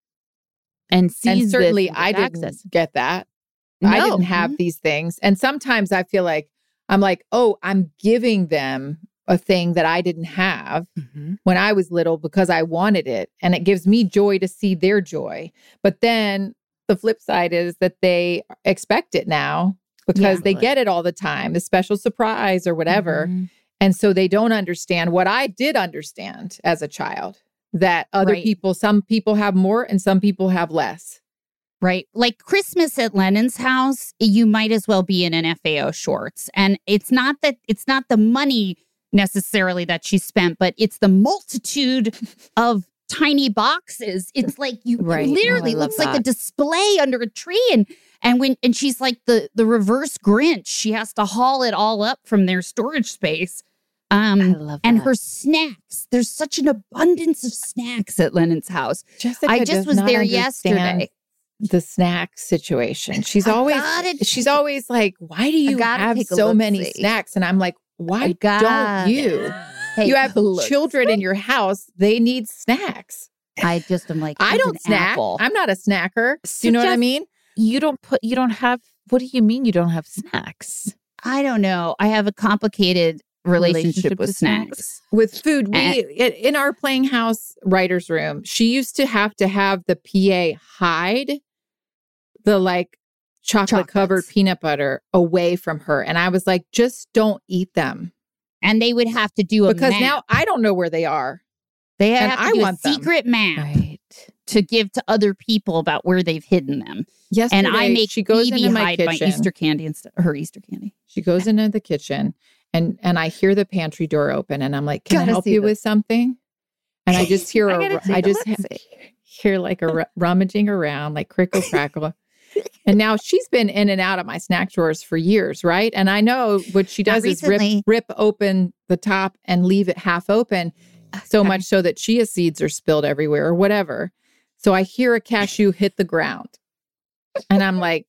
and sees And this certainly with I didn't access. get that. I No. didn't have these things. And sometimes I feel like I'm like, oh, I'm giving them a thing that I didn't have Mhm. when I was little because I wanted it. And it gives me joy to see their joy. But then the flip side is that they expect it now because Yeah. they get it all the time, the special surprise or whatever. Mhm. And so they don't understand what I did understand as a child, that other Right. people, some people have more and some people have less. Right. Like Christmas at Lennon's house, you might as well be in an F A O shorts. And it's not that it's not the money necessarily that she spent, but it's the multitude of tiny boxes. It's like you Right. it literally Oh, I love looks like a that. display under a tree. And and when and she's like the the reverse Grinch. She has to haul it all up from their storage space. I Um love and that. her snacks. There's such an abundance of snacks at Lennon's house. Jessica I does just was not there understand yesterday. The snack situation. She's I always gotta she's take- always like, why do you gotta have take a so many look-see. snacks? And I'm like, why I don't gotta- you? Hey, You have look, children in your house. They need snacks. I just am like, I here's don't an snack. apple. I'm not a snacker. Do you know what I Suggest- mean? You don't put you don't have what do you mean you don't have snacks? I don't know. I have a complicated relationship, Relationship with to snacks. snacks? With food, we Eh. i- in our playing house writer's room, she used to have to have the P A hide the like chocolate covered Chocolates. peanut butter away from her. And I was like, just don't eat them. And they would have to do a Because map. now I don't know where they are. they and have to I do want a them. secret map Right. to give to other people about where they've hidden them. Yesterday, And I make she goes Phoebe into my hide my kitchen. Easter candy and stuff. Her Easter candy. She goes into the kitchen and and I hear the pantry door open, and I'm like, "Can Gotta I help see you this. with something?" And I just hear I a, gotta take I a just look. ha- hear like a ru- rummaging around, like crickle crackle. And now she's been in and out of my snack drawers for years, right? And I know what she Not does is rip recently. rip open the top and leave it half open, so Okay. much so that chia seeds are spilled everywhere or whatever. So I hear a cashew hit the ground, and I'm like,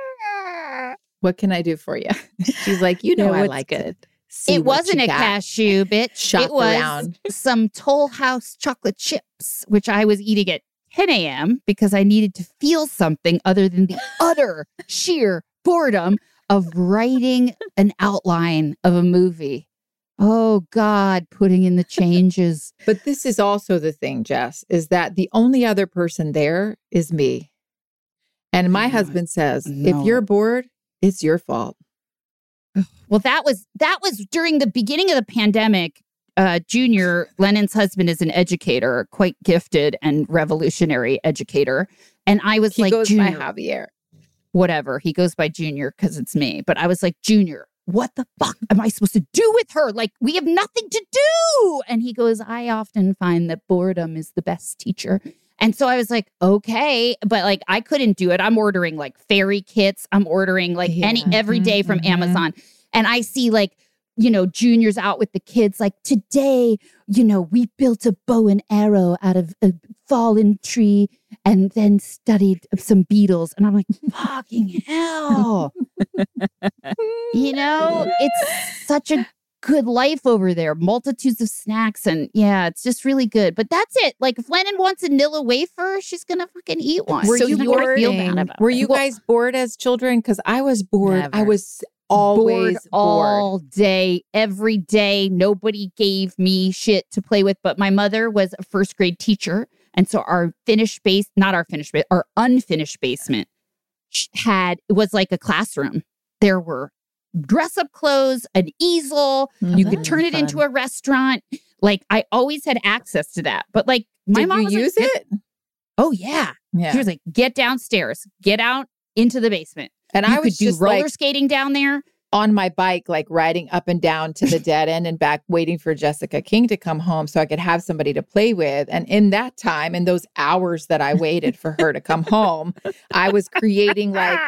"What can I do for you?" She's like, "You know, Yeah, I what's like to good. see It what wasn't you a got." cashew, bitch. Shop it was around. some Toll House chocolate chips, which I was eating at ten a.m. because I needed to feel something other than the utter sheer boredom of writing an outline of a movie. Oh, God, putting in the changes. But this is also the thing, Jess, is that the only other person there is me. And my I know it. husband says, know if you're it. bored, it's your fault. Well, that was that was during the beginning of the pandemic. Uh, Junior, Lennon's husband, is an educator, quite gifted and revolutionary educator. And I was He like, goes Junior, by Javier. whatever. He goes by Junior because it's me. But I was like, Junior, what the fuck am I supposed to do with her? Like, we have nothing to do. And he goes, I often find that boredom is the best teacher. And so I was like, okay, but like I couldn't do it. I'm ordering like fairy kits. I'm ordering like any Yeah. every day from Mhm. Amazon. And I see like, you know, Junior's out with the kids. Like today, you know, we built a bow and arrow out of a fallen tree and then studied some beetles. And I'm like, fucking hell. You know, it's such a good life over there. Multitudes of snacks. And yeah, it's just really good. But that's it. Like if Lennon wants a Nilla wafer, she's going to fucking eat one. Were So you she's not gonna bored? feel bad about Were it. you Well, guys bored as children? Because I was bored. I Never. was always bored all day, every day. Nobody gave me shit to play with, but my mother was a first grade teacher. And so our finished base, not our finished base, our unfinished basement sh- had, it was like a classroom. There were dress up clothes, an easel. Mhm. You could that's turn it into fun. a restaurant. Like I always had access to that. But like my Did mom you was like, use "Get- it? Oh yeah. Yeah. She was like, get downstairs, get out into the basement. And You I could was do just roller like skating down there. on my bike, like riding up and down to the dead end and back, waiting for Jessica King to come home so I could have somebody to play with. And in that time, in those hours that I waited for her to come home, I was creating like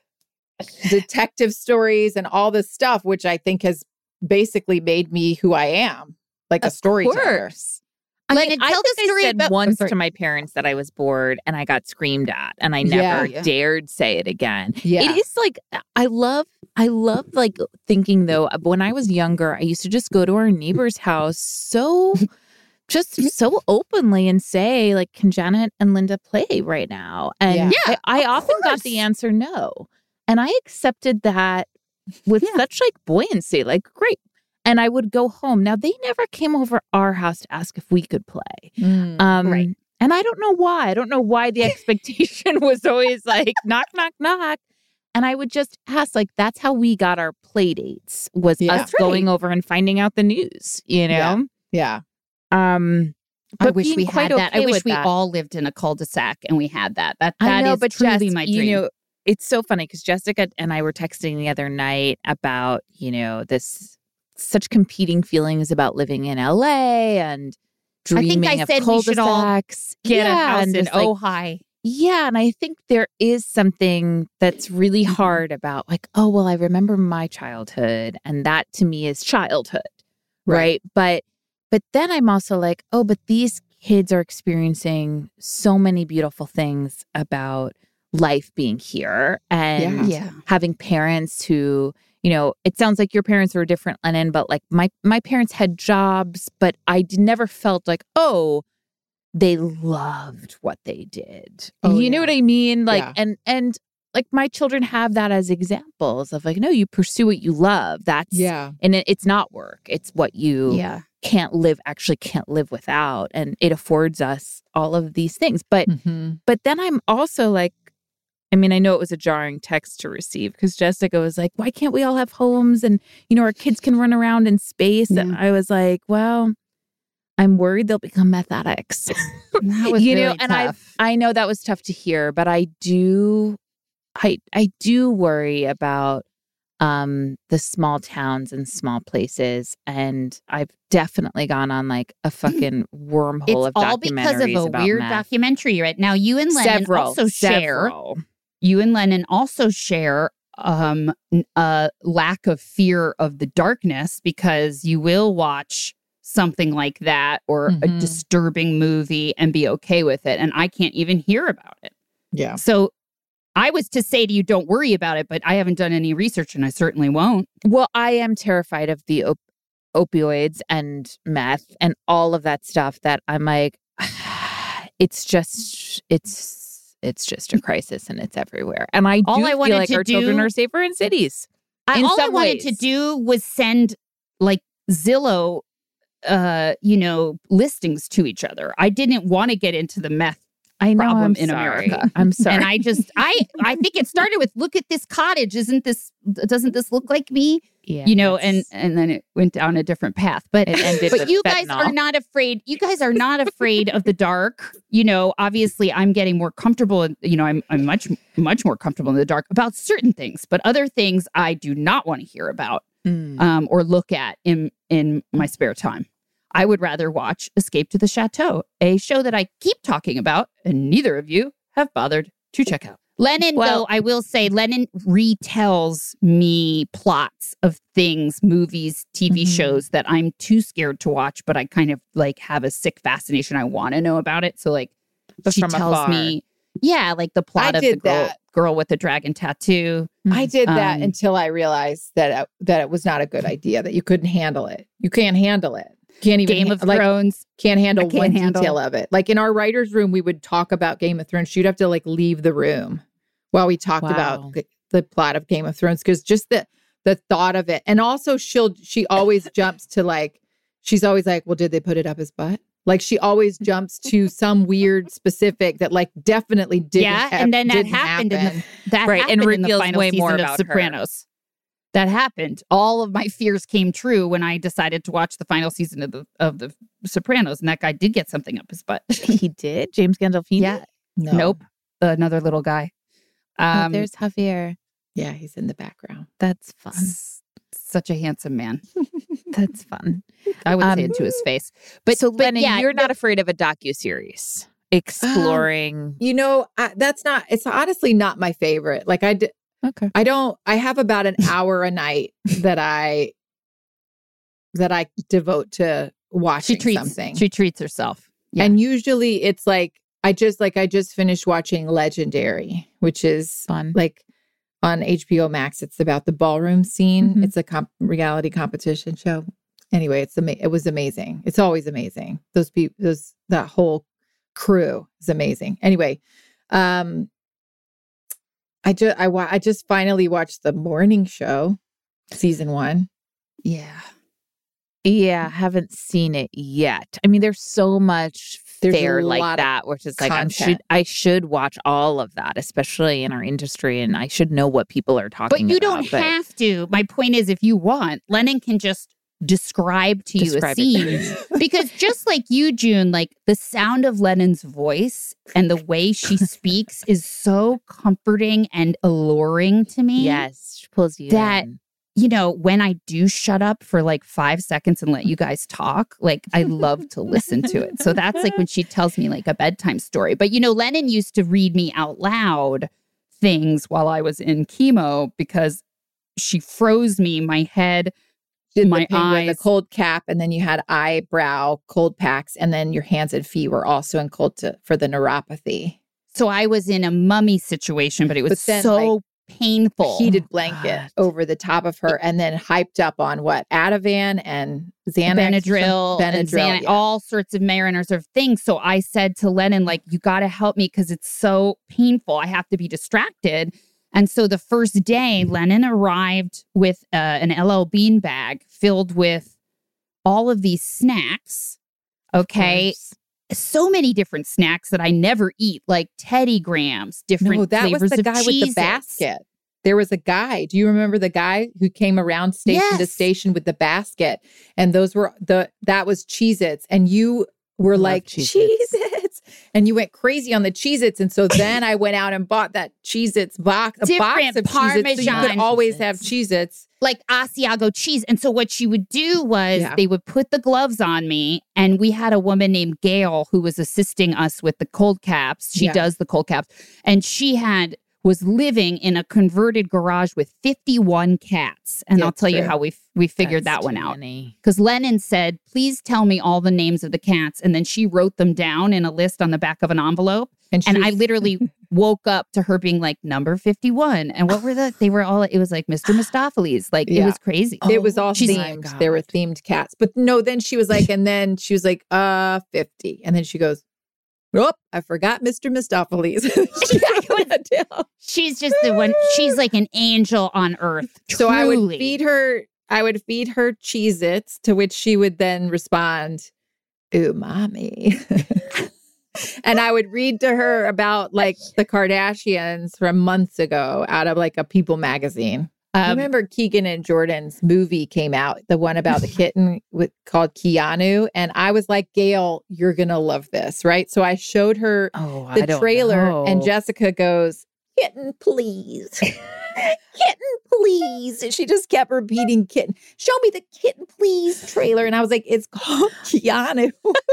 detective stories and all this stuff, which I think has basically made me who I am, like a storyteller. course. I Lennon, mean, I tell think the I story said about- oh, once sorry. to my parents that I was bored and I got screamed at and I Yeah. never Yeah. dared say it again. Yeah. It is like, I love, I love like thinking though, of when I was younger, I used to just go to our neighbor's house so, just so openly and say like, can Janet and Linda play right now? And Yeah. I, I of often got the course. answer no. And I accepted that with Yeah. such like buoyancy, like great. And I would go home. Now they never came over our house to ask if we could play. Mm. Um, Right. And I don't know why. I don't know why the expectation was always like knock, knock, knock. And I would just ask, like, that's how we got our play dates was Yeah. us That's going over and finding out the news, you know? Yeah. Yeah. Um, I but wish being we quite had that. I okay wish with we that. all lived in a cul-de-sac and we had that. That I that know, is but truly Jess, my dream. You know, it's so funny because Jessica and I were texting the other night about, you know, this such competing feelings about living in L A and I think dreaming I of said we should all cul-de-sacs. Get Yeah, a house and in just, like, Ojai. Yeah. And I think there is something that's really Mm-hmm. hard about like, oh, well, I remember my childhood. And that to me is childhood. Right. Right. But, but then I'm also like, oh, but these kids are experiencing so many beautiful things about life being here and Yeah. having parents who, you know, it sounds like your parents were different, Lennon, but like my, my parents had jobs, but I d- never felt like, oh, they loved what they did. Oh, you know yeah. what I mean? Like, Yeah. and, and like my children have that as examples of like, no, you pursue what you love. That's, Yeah. and it, it's not work. It's what you Yeah. can't live, actually can't live without. And it affords us all of these things. But, Mhm. but then I'm also like, I mean, I know it was a jarring text to receive because Jessica was like, why can't we all have homes and, you know, our kids can run around in space? And Yeah. I was like, well, I'm worried they'll become meth addicts. That was You know, really and I- tough. I know that was tough to hear, but I do, I, I do worry about um, the small towns and small places. And I've definitely gone on like a fucking wormhole It's of all because of documentaries a about weird meth. documentary, right? Now, you and Lennon Several, also share. several. You and Lennon also share um, n- a lack of fear of the darkness because you will watch something like that or Mhm. a disturbing movie and be okay with it. And I can't even hear about it. Yeah. So I was to say to you, don't worry about it, but I haven't done any research and I certainly won't. Well, I am terrified of the op- opioids and meth and all of that stuff that I'm like, it's just, it's, it's just a crisis and it's everywhere. And I do All I feel wanted like to our children do- are safer in cities. I, In all I some wanted ways. to do was send like Zillow, uh, you know, listings to each other. I didn't want to get into the meth I know, problem I'm in sorry. America. I'm sorry. And I just, I, I think it started with, look at this cottage. Isn't this, doesn't this look like me? yeah, You know, and, that's- and then it went down a different path. But, It ended but with you guys fentanyl. are not afraid. You guys are not afraid of the dark. You know, obviously I'm getting more comfortable. You know, I'm, I'm much, much more comfortable in the dark about certain things, but other things I do not want to hear about Mm. um, or look at in, in my spare time. I would rather watch Escape to the Chateau, a show that I keep talking about, and neither of you have bothered to check out. Lennon, Well- though, I will say, Lennon retells me plots of things, movies, T V Mhm. shows that I'm too scared to watch, but I kind of like have a sick fascination. I want to know about it. So, like, But she from tells afar. me, yeah, like the plot I of the did girl, that. girl with the dragon tattoo. I did that Um, until I realized that uh, that it was not a good idea, that you couldn't handle it. You can't handle it. Can't even Game ha- of like, Thrones. can't handle I can't one handle- detail of it. Like in our writer's room, we would talk about Game of Thrones. She'd have to like leave the room while we talked Wow. about the, the plot of Game of Thrones because just the the thought of it, and also she'll she always jumps to like she's always like, well, did they put it up his butt? Like she always jumps to some weird specific that like definitely didn't. Yeah, hap- and then that didn't happened in the happen. that Right, and happened in the reveals final way season more of about her. Sopranos. That happened. All of my fears came true when I decided to watch the final season of the of the Sopranos, and that guy did get something up his butt. He did? James Gandolfini? Yeah. No. Nope. Another little guy. Oh, Um, there's Javier. Yeah, he's in the background. That's fun. s- such a handsome man. That's fun. I would Um, say it to his face. But so, but Lennon, yeah, you're not the- afraid of a docuseries exploring. You know, I, that's not. It's honestly not my favorite. Like I, d- okay. I don't. I have about an hour a night that I that I devote to watching she treats something, she treats herself. Yeah. and usually it's like I just like I just finished watching Legendary, which is Fun. like on H B O Max. It's about the ballroom scene. Mhm. It's a comp- reality competition show. Anyway, it's ama- it was amazing. It's always amazing. Those people, those that whole crew is amazing. Anyway, um, I just I wa- I just finally watched the morning show, season one. Yeah. Yeah, haven't seen it yet. I mean, there's so much There's a there lot like of that, which is like I should content. I should watch all of that, especially in our industry, and I should know what people are But talking you about. don't have to. My point is, if you want, Lennon can just describe to Describe you it. a scene. Because just like you, June, like the sound of Lennon's voice and the way she speaks is so comforting and alluring to me. Yes, she pulls you That- in. You know, when I do shut up for like five seconds and let you guys talk, like I love to listen to it. So that's like when she tells me like a bedtime story. But you know, Lennon used to read me out loud things while I was in chemo because she froze me, my head. Did My the thing with eyes. the cold cap, and then you had eyebrow cold packs, and then your hands and feet were also in cold to, for the neuropathy. So I was in a mummy situation, but it was But then, so painful. Heated blanket God. over the top of her, and then hyped up on what Ativan and Xanax, Benadryl, and Benadryl, Xanax, yeah. all sorts of mariners of things. So I said to Lennon, like, you got to help me because it's so painful. I have to be distracted. And so the first day, Lennon arrived with uh, an L L Bean bag filled with all of these snacks. Okay. So many different snacks that I never eat, like Teddy Grahams, different No, that was flavors the of guy with the Cheez-Its. basket. There was a guy. Do you remember the guy who came around station to Yes. station with the basket? And those were the that was Cheez-Its. And you were Love like, Cheez-Its. Cheez-Its. And you went crazy on the Cheez-Its. And so then I went out and bought that Cheez-Its box, a box Different of Cheez-Its. So you could Parmesan always have Cheez-Its. Cheez-Its. like Asiago cheese. And so what she would do was Yeah. they would put the gloves on me, and we had a woman named Gail who was assisting us with the cold caps. She Yeah. does the cold caps, and she had was living in a converted garage with fifty-one cats. And Yeah, I'll tell you true. how we we figured That's that one too out. many. Because Lennon said, please tell me all the names of the cats. And then she wrote them down in a list on the back of an envelope. And, she And was- I literally woke up to her being like, number fifty-one. And what were the, they were all, it was like Mister Mistopheles. Like, it Yeah. was crazy. it was all She's- themed. There were themed cats. But no, then she was like, and then she was like, uh, fifty. And then she goes, oh, I forgot Mister Mistopheles. She wrote that down. She's just the one, she's like an angel on earth. So I would truly. feed her, I would feed her Cheez-Its, to which she would then respond, ooh, mommy. And I would read to her about like the Kardashians from months ago out of like a People magazine. I Um, remember Keegan and Jordan's movie came out, the one about the kitten with called Keanu. And I was like, Gail, you're going to love this, right? So I showed her Oh, I the don't trailer know. and Jessica goes, kitten, please. Kitten, please. And she just kept repeating kitten. Show me the kitten, please trailer. And I was like, it's called Keanu.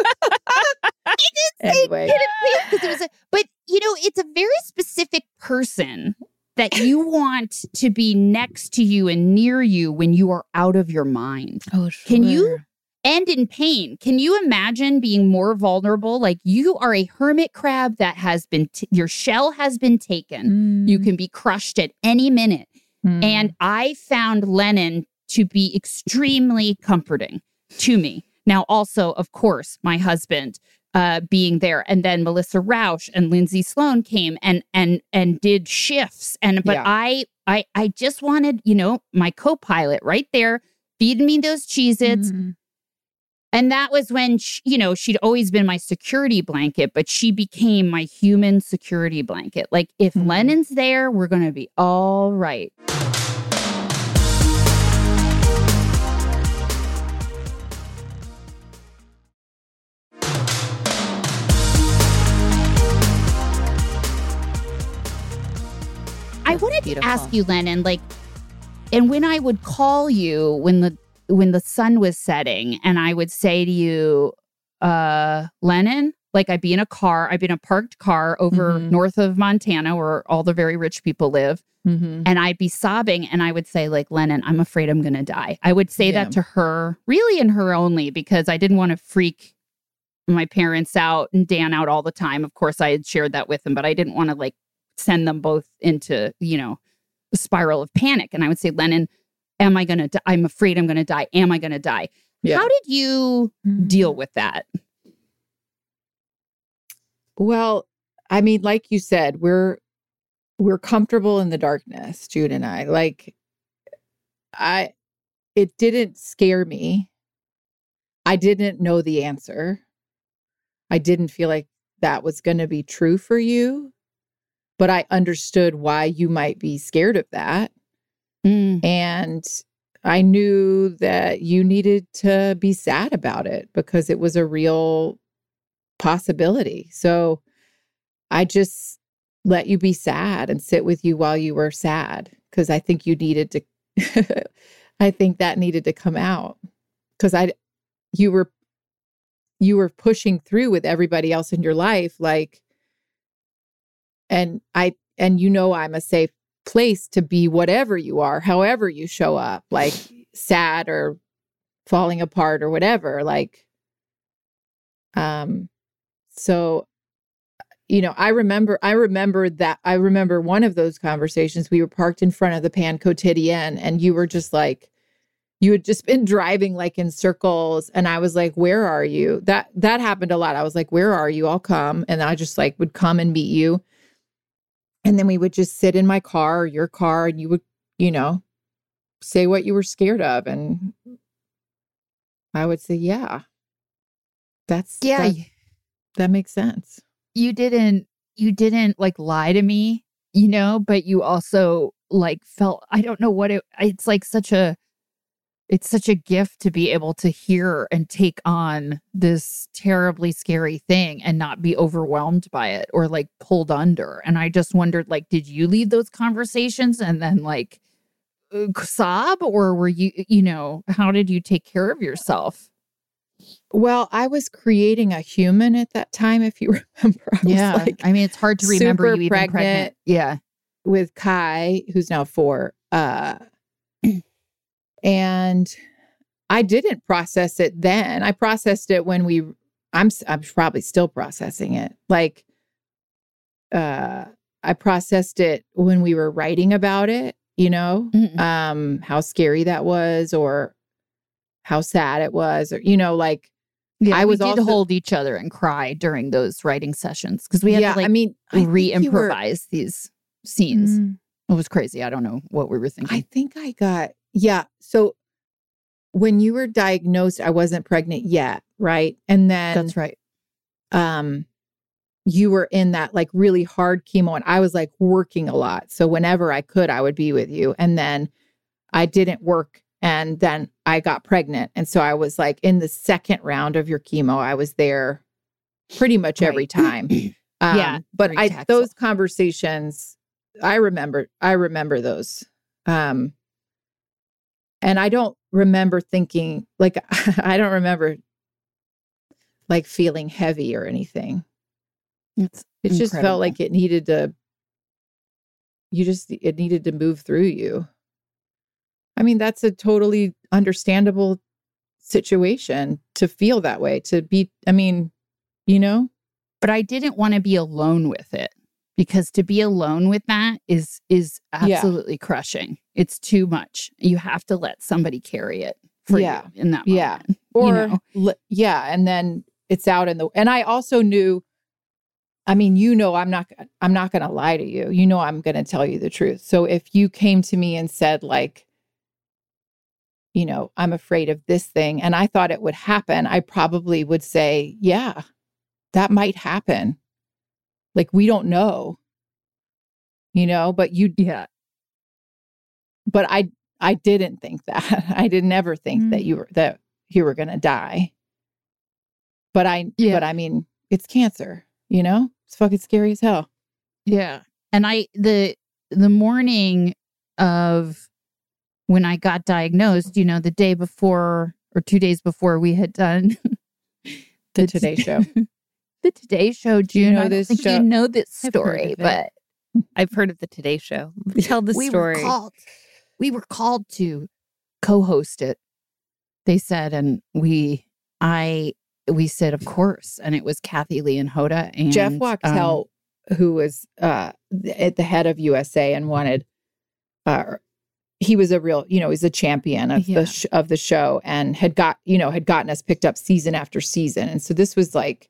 Anyway. Get it, please, 'cause it was a- but you know, it's a very specific person that you want to be next to you and near you when you are out of your mind Oh, Can you- sure. and in pain. Can you imagine being more vulnerable? Like you are a hermit crab that has been, t- your shell has been taken. You Mm. can be crushed at any minute. Hmm. And I found Lennon to be extremely comforting to me. Now, also, of course, my husband uh, being there, and then Melissa Rauch and Lindsay Sloan came and and and did shifts. And but Yeah. I I I just wanted, you know, my co-pilot right there feeding me those Cheez-Its. Mm. And that was when, she, you know, she'd always been my security blanket, but she became my human security blanket. Like, if Mhm. Lennon's there, we're going to be all right. I wanted to Beautiful. ask you, Lennon, like, and when I would call you when the when the sun was setting, and I would say to you, uh, Lennon, like I'd be in a car, I'd be in a parked car over Mhm. north of Montana where all the very rich people live, Mhm. and I'd be sobbing, and I would say, like, Lennon, I'm afraid I'm gonna die. I would say Yeah. that to her, really and her only, because I didn't want to freak my parents out and Dan out all the time. Of course, I had shared that with them, but I didn't want to like send them both into, you know, a spiral of panic. And I would say, Lennon, am I going to die? I'm afraid I'm going to die. Am I going to die? Yeah. How did you Mm. deal with that? Well, I mean, like you said, we're we're comfortable in the darkness, Jude and I. Like I it didn't scare me. I didn't know the answer. I didn't feel like that was going to be true for you, but I understood why you might be scared of that. Mm. And I knew that you needed to be sad about it because it was a real possibility. So I just let you be sad and sit with you while you were sad because I think you needed to, I think that needed to come out because I, you were, you were pushing through with everybody else in your life. Like, and I, and you know, I'm a safe place to be whatever you are, however you show up, like sad or falling apart or whatever. Like, um, so, you know, I remember, I remember that, I remember one of those conversations. We were parked in front of the Pan Quotidien and you were just like, you had just been driving like in circles. And I was like, where are you? That, that happened a lot. I was like, where are you? I'll come. And I just like would come and meet you. And then we would just sit in my car or your car and you would, you know, say what you were scared of. And I would say, yeah, that's, Yeah. that, that makes sense. You didn't, you didn't like lie to me, you know, but you also like felt, I don't know what it, it's like such a, it's such a gift to be able to hear and take on this terribly scary thing and not be overwhelmed by it or like pulled under. And I just wondered, like, did you lead those conversations and then like uh, sob, or were you, you know, how did you take care of yourself? Well, I was creating a human at that time, if you remember. I was Yeah. like I mean, it's hard to remember super you even pregnant. pregnant. Yeah. with Kai, who's now four. Uh, and I didn't process it then. I processed it when we, I'm, I'm probably still processing it. Like, uh, I processed it when we were writing about it, you know, Mm-mm. um, how scary that was or how sad it was, or, you know, like, Yeah, I was we did also- hold each other and cry during those writing sessions because we had yeah, to like I mean, I think you were- re-improvise these scenes. Mm, It was crazy. I don't know what we were thinking. I think I got, yeah. So when you were diagnosed, I wasn't pregnant yet, right? And then That's right. um, you were in that like really hard chemo, and I was like working a lot. So whenever I could, I would be with you. And then I didn't work, and then I got pregnant. And so I was like in the second round of your chemo, I was there pretty much every Right. time. Um, Yeah, but very I tactile. those conversations, I remember. I remember those. Um, and I don't remember thinking like I don't remember like feeling heavy or anything. It's It just incredible. felt like it needed to. You just it needed to move through you. I mean, that's a totally understandable situation to feel that way. To be, I mean, you know. But I didn't want to be alone with it because to be alone with that is is Yeah. absolutely crushing. It's too much. You have to let somebody carry it for Yeah. you in that Yeah. moment. Or you know? li- yeah, and then it's out in the. And I also knew. I mean, you know, I'm not. I'm not going to lie to you. You know, I'm going to tell you the truth. So if you came to me and said, like, you know, I'm afraid of this thing, and I thought it would happen, I probably would say, yeah, that might happen. Like, we don't know. You know, but you. Yeah. But I. I didn't think that. I did never think Mm. that you were that you were going to die. But I. Yeah. But I mean, it's cancer. You know, it's fucking scary as hell. Yeah. And I the the morning of when I got diagnosed, you know, the day before or two days before we had done The Today Show. the Today Show, Do you June. know I don't this think show? you know this I've heard story, of it. but I've heard of the Today Show. Tell the we story. were called we were called to co-host it. They said, and we I we said, of course. And it was Kathy Lee and Hoda and Jeff um, Wachtel, who was uh, at the head of U S A and wanted, uh, he was a real, you know, he's a champion of Yeah. the sh- of the show, and had got, you know, had gotten us picked up season after season. And so this was like,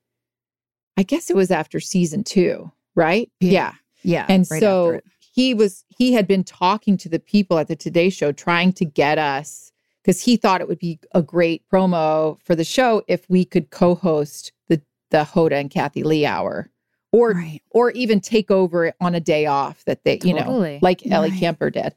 I guess it was after season two, right? Yeah. Yeah. yeah. And right so after it. he was, he had been talking to the people at the Today Show, trying to get us, because he thought it would be a great promo for the show if we could co-host the the Hoda and Kathy Lee hour, or Right. or even take over it on a day off that they, you know, Totally. like Ellie Right. Kemper did.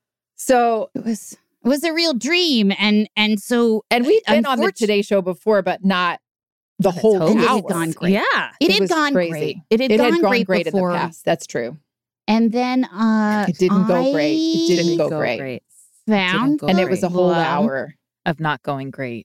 So, It was it was a real dream, and and so and we've been on the unfortunate- Today Show before, but not the Not whole totally. And it hour. had gone great. Yeah. It, It had was gone crazy. great. It had It gone, had gone great, great before, in the past. That's true. and then uh, It didn't go great. It I didn't go great. Found Didn't go And it was a great. whole love. hour. Of not going great.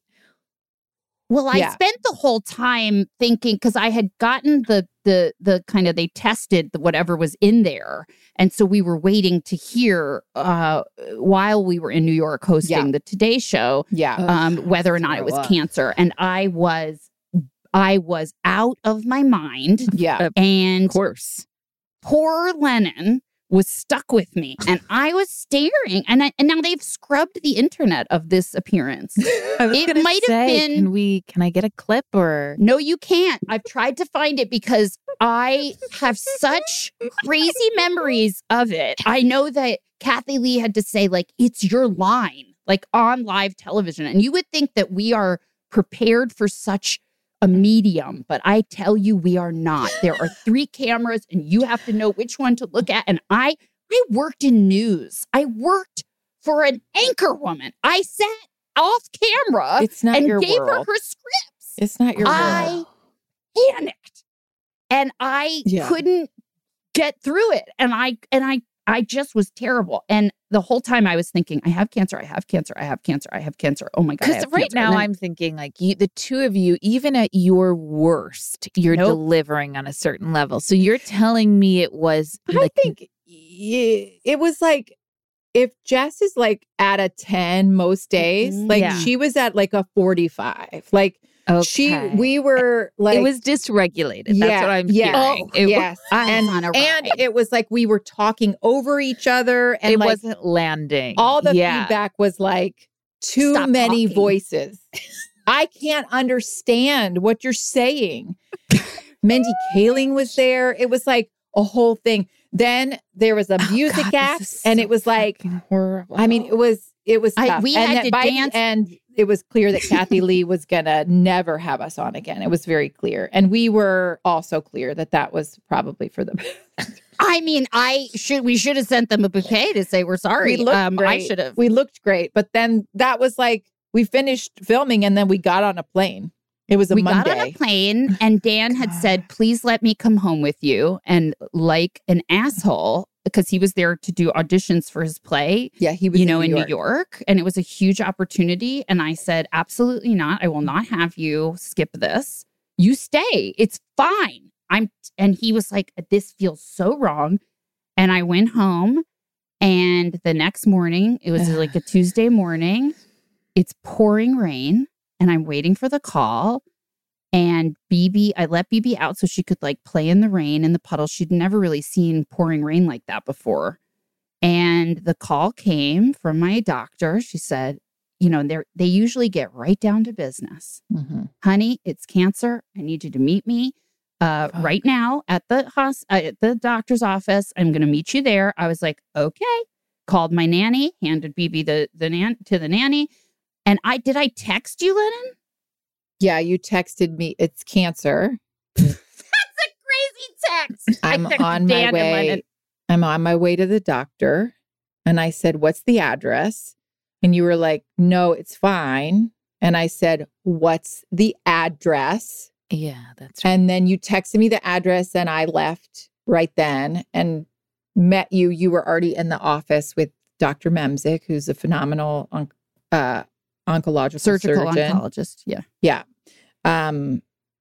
Well, I Yeah. spent the whole time thinking, because I had gotten the the the kind of they tested the, whatever was in there, and so we were waiting to hear uh, while we were in New York hosting Yeah. the Today Show Yeah. um, whether or not it throw was up. cancer, and I was I was out of my mind, yeah. and Of course. poor Lennon was stuck with me, and I was staring, and I, and now they've scrubbed the internet of this appearance. I was It gonna might have say, been- Can we? Can I get a clip or? No, you can't. I've tried to find it because I have such crazy memories of it. I know that Kathy Lee had to say, like, it's your line, like on live television. And you would think that we are prepared for such a medium, but I tell you, we are not. There are three cameras and you have to know which one to look at. And I, I worked in news. I worked for an anchor woman. I sat off camera It's not and your gave world. her her scripts. It's not your I world. panicked and I Yeah. couldn't get through it. And I and I I just was terrible. And the whole time I was thinking, I have cancer, I have cancer, I have cancer, I have cancer. Oh my God. I Because have right cancer. now And then- I'm thinking like you, the two of you, even at your worst, you're Nope. delivering on a certain level. So you're telling me it was I like, think y- it was like if Jess is like at a ten most days, Mhm. like Yeah. she was at like a forty-five. Like she, okay. we were like, it was dysregulated. That's Yeah, what I'm yeah. hearing. It, yes. I and, was on a and ride. it was like we were talking over each other and it like wasn't landing. all the yeah. feedback was like too Stop many talking. voices. I can't understand what you're saying. Mindy Kaling was there. It was like a whole thing. Then there was a Oh, music God, act, this is and so it was like, fucking horrible. I mean, it was it was I- tough. we and had that to by the dance- end, it was clear that Kathy Lee was gonna never have us on again. It was very clear, and we were also clear that that was probably for the best. I mean, I should we should have sent them a bouquet to say we're sorry. We looked um, I great. should have. We looked great, but then that was like we finished filming, and then we got on a plane. It was a We Monday. got on a plane, and Dan had said, "Please let me come home with you." And like an asshole, because he was there to do auditions for his play, yeah, he was you know, in New New York. York, and it was a huge opportunity. And I said, "Absolutely not. I will not have you skip this. You stay. It's fine." I'm. And he was like, "This feels so wrong." And I went home, and the next morning, it was like a Tuesday morning. It's pouring rain. And I'm waiting for the call. And B B, I let B B out so she could like play in the rain in the puddle. She'd never really seen pouring rain like that before. And the call came from my doctor. She said, you know, they they usually get right down to business. Mhm. Honey, it's cancer. I need you to meet me uh, Fuck. right now at the hos- uh, at the doctor's office. I'm going to meet you there. I was like, okay. Called my nanny, handed B B the the nan- to the nanny. And I did I text you, Lennon? Yeah, you texted me. It's cancer. That's a crazy text. I I'm texted on my Dan and Lennon. way. I'm on my way to the doctor. And I said, "What's the address?" And you were like, "No, it's fine." And I said, "What's the address?" yeah, that's right. And then you texted me the address, and I left right then and met you. You were already in the office with Doctor Memzik, who's a phenomenal on, uh, oncological Surgical surgeon. oncologist. Yeah. Yeah. Um,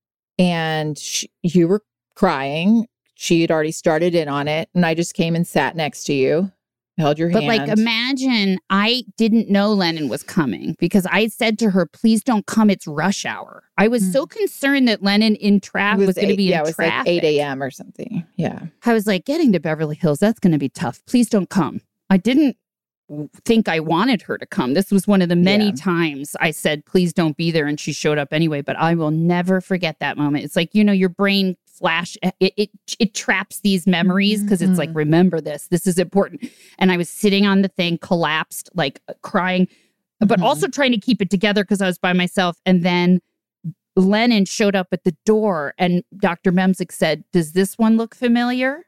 and sh- you were crying. She had already started in on it. And I just came and sat next to you, held your But hand. like, imagine I didn't know Lennon was coming because I said to her, please don't come. It's rush hour. I was so concerned that Lennon in It traffic was, going to eight- be yeah, in it was traffic. like eight a.m. or something. Yeah. I was like, getting to Beverly Hills, that's going to be tough. Please don't come. I didn't think I wanted her to come. This was one of the many Yeah. times I said, please don't be there. And she showed up anyway. But I will never forget that moment. It's like, you know, your brain flash, it it, it traps these memories because it's like, remember this. This is important. And I was sitting on the thing, collapsed, like crying, but Mhm. also trying to keep it together because I was by myself. And then Lennon showed up at the door and Doctor Memzik said, does this one look familiar?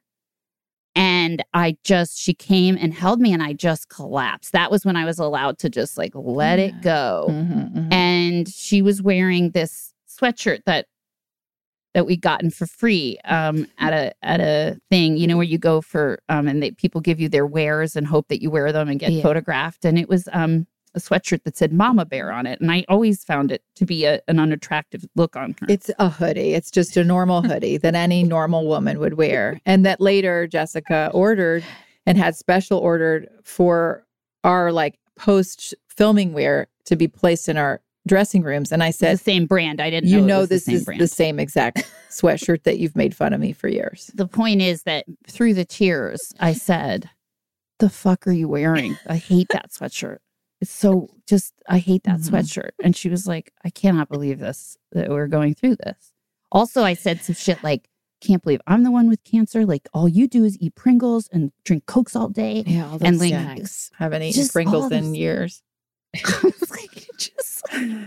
And I just, she came and held me and I just collapsed. That was when I was allowed to just like let it go. Mhm, mhm. And she was wearing this sweatshirt that that we gotten for free um, at a at a thing, you know, where you go for um, and they, people give you their wares and hope that you wear them and get Yeah. photographed. And it was um, a sweatshirt that said Mama Bear on it, and I always found it to be a, an unattractive look on her. It's a hoodie. It's just a normal hoodie that any normal woman would wear. And that later Jessica ordered and had special ordered for our like post filming wear to be placed in our dressing rooms. And I It's said, the same brand. I didn't you know, it know, was this the same is brand. the same exact sweatshirt that you've made fun of me for years. The point is that through the tears, I said, the fuck are you wearing? I hate that sweatshirt. It's so just, I hate that Mhm. sweatshirt. And she was like, I cannot believe this, that we're going through this. Also, I said some shit like, can't believe I'm the one with cancer. Like, all you do is eat Pringles and drink Cokes all day. Yeah, all And those like, snacks. Haven't eaten Just Pringles all in those- years. I was like, just,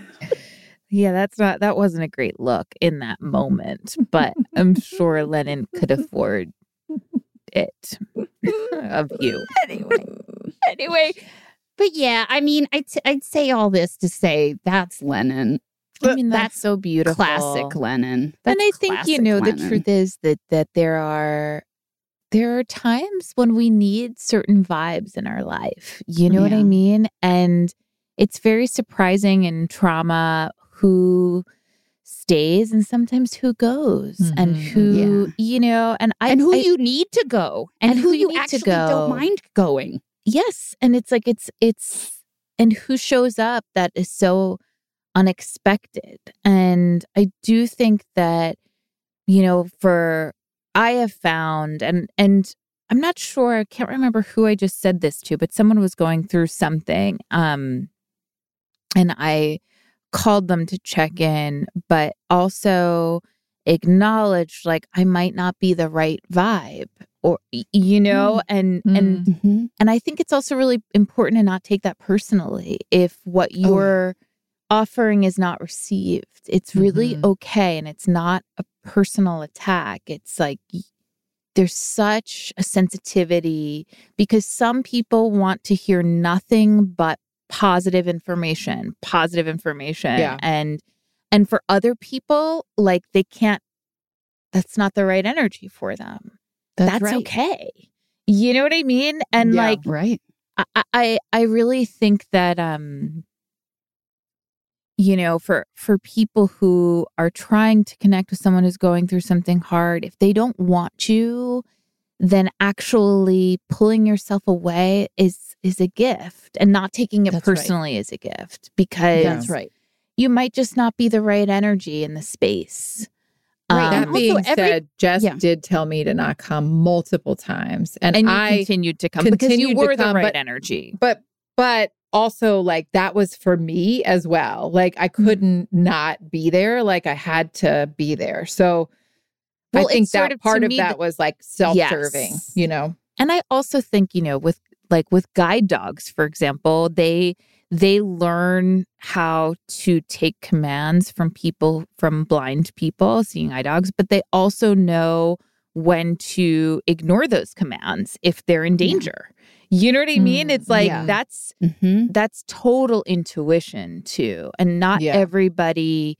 Yeah, that's not that wasn't a great look in that moment, but I'm sure Lennon could afford it of you. Anyway, anyway, But yeah, I mean, I'd, I'd say all this to say that's Lennon. I mean, that's, That's so beautiful. Classic Lennon. That's and I think, you know, Lennon. the truth is that that there are there are times when we need certain vibes in our life. You know Yeah. what I mean? And it's very surprising in trauma who stays and sometimes who goes Mhm. and who, you know, and I and who I- you need to go and, and who, who you need to actually go. don't mind going. Yes. And it's like, it's, it's, and who shows up that is so unexpected. And I do think that, you know, for, I have found, and, and I'm not sure, I can't remember who I just said this to, but someone was going through something. Um, and I called them to check in, but also acknowledged like I might not be the right vibe or, y- you know, and, Mm. and, Mm-hmm. and I think it's also really important to not take that personally. If what you're offering is not received, it's really Mhm. okay. And it's not a personal attack. It's like y- there's such a sensitivity because some people want to hear nothing but positive information, positive information. Yeah. And, and for other people, like they can't, that's not the right energy for them. That's, right. okay. You know what I mean? And Yeah. like, Right. I, I, I really think that, um, you know, for, for people who are trying to connect with someone who's going through something hard, if they don't want you, then actually pulling yourself away is, is a gift, and not taking it That's right. personally is a gift, because Yeah. That's right. you might just not be the right energy in the space. Right. Um, That also being every- said, Jess yeah. did tell me to not come multiple times. And, and you I continued to come because you continued to were the come, right but- energy. but but also like that was for me as well. Like I couldn't not be there. Like I had to be there. So Well, I think it's sort that of, to part of me, that th- was like self-serving, Yes. you know? And I also think, you know, with like with guide dogs, for example, they they learn how to take commands from people, from blind people, seeing eye dogs, but they also know when to ignore those commands if they're in danger. You know what I mean? Mm, It's like yeah. that's Mm-hmm. that's total intuition too. And not Yeah. everybody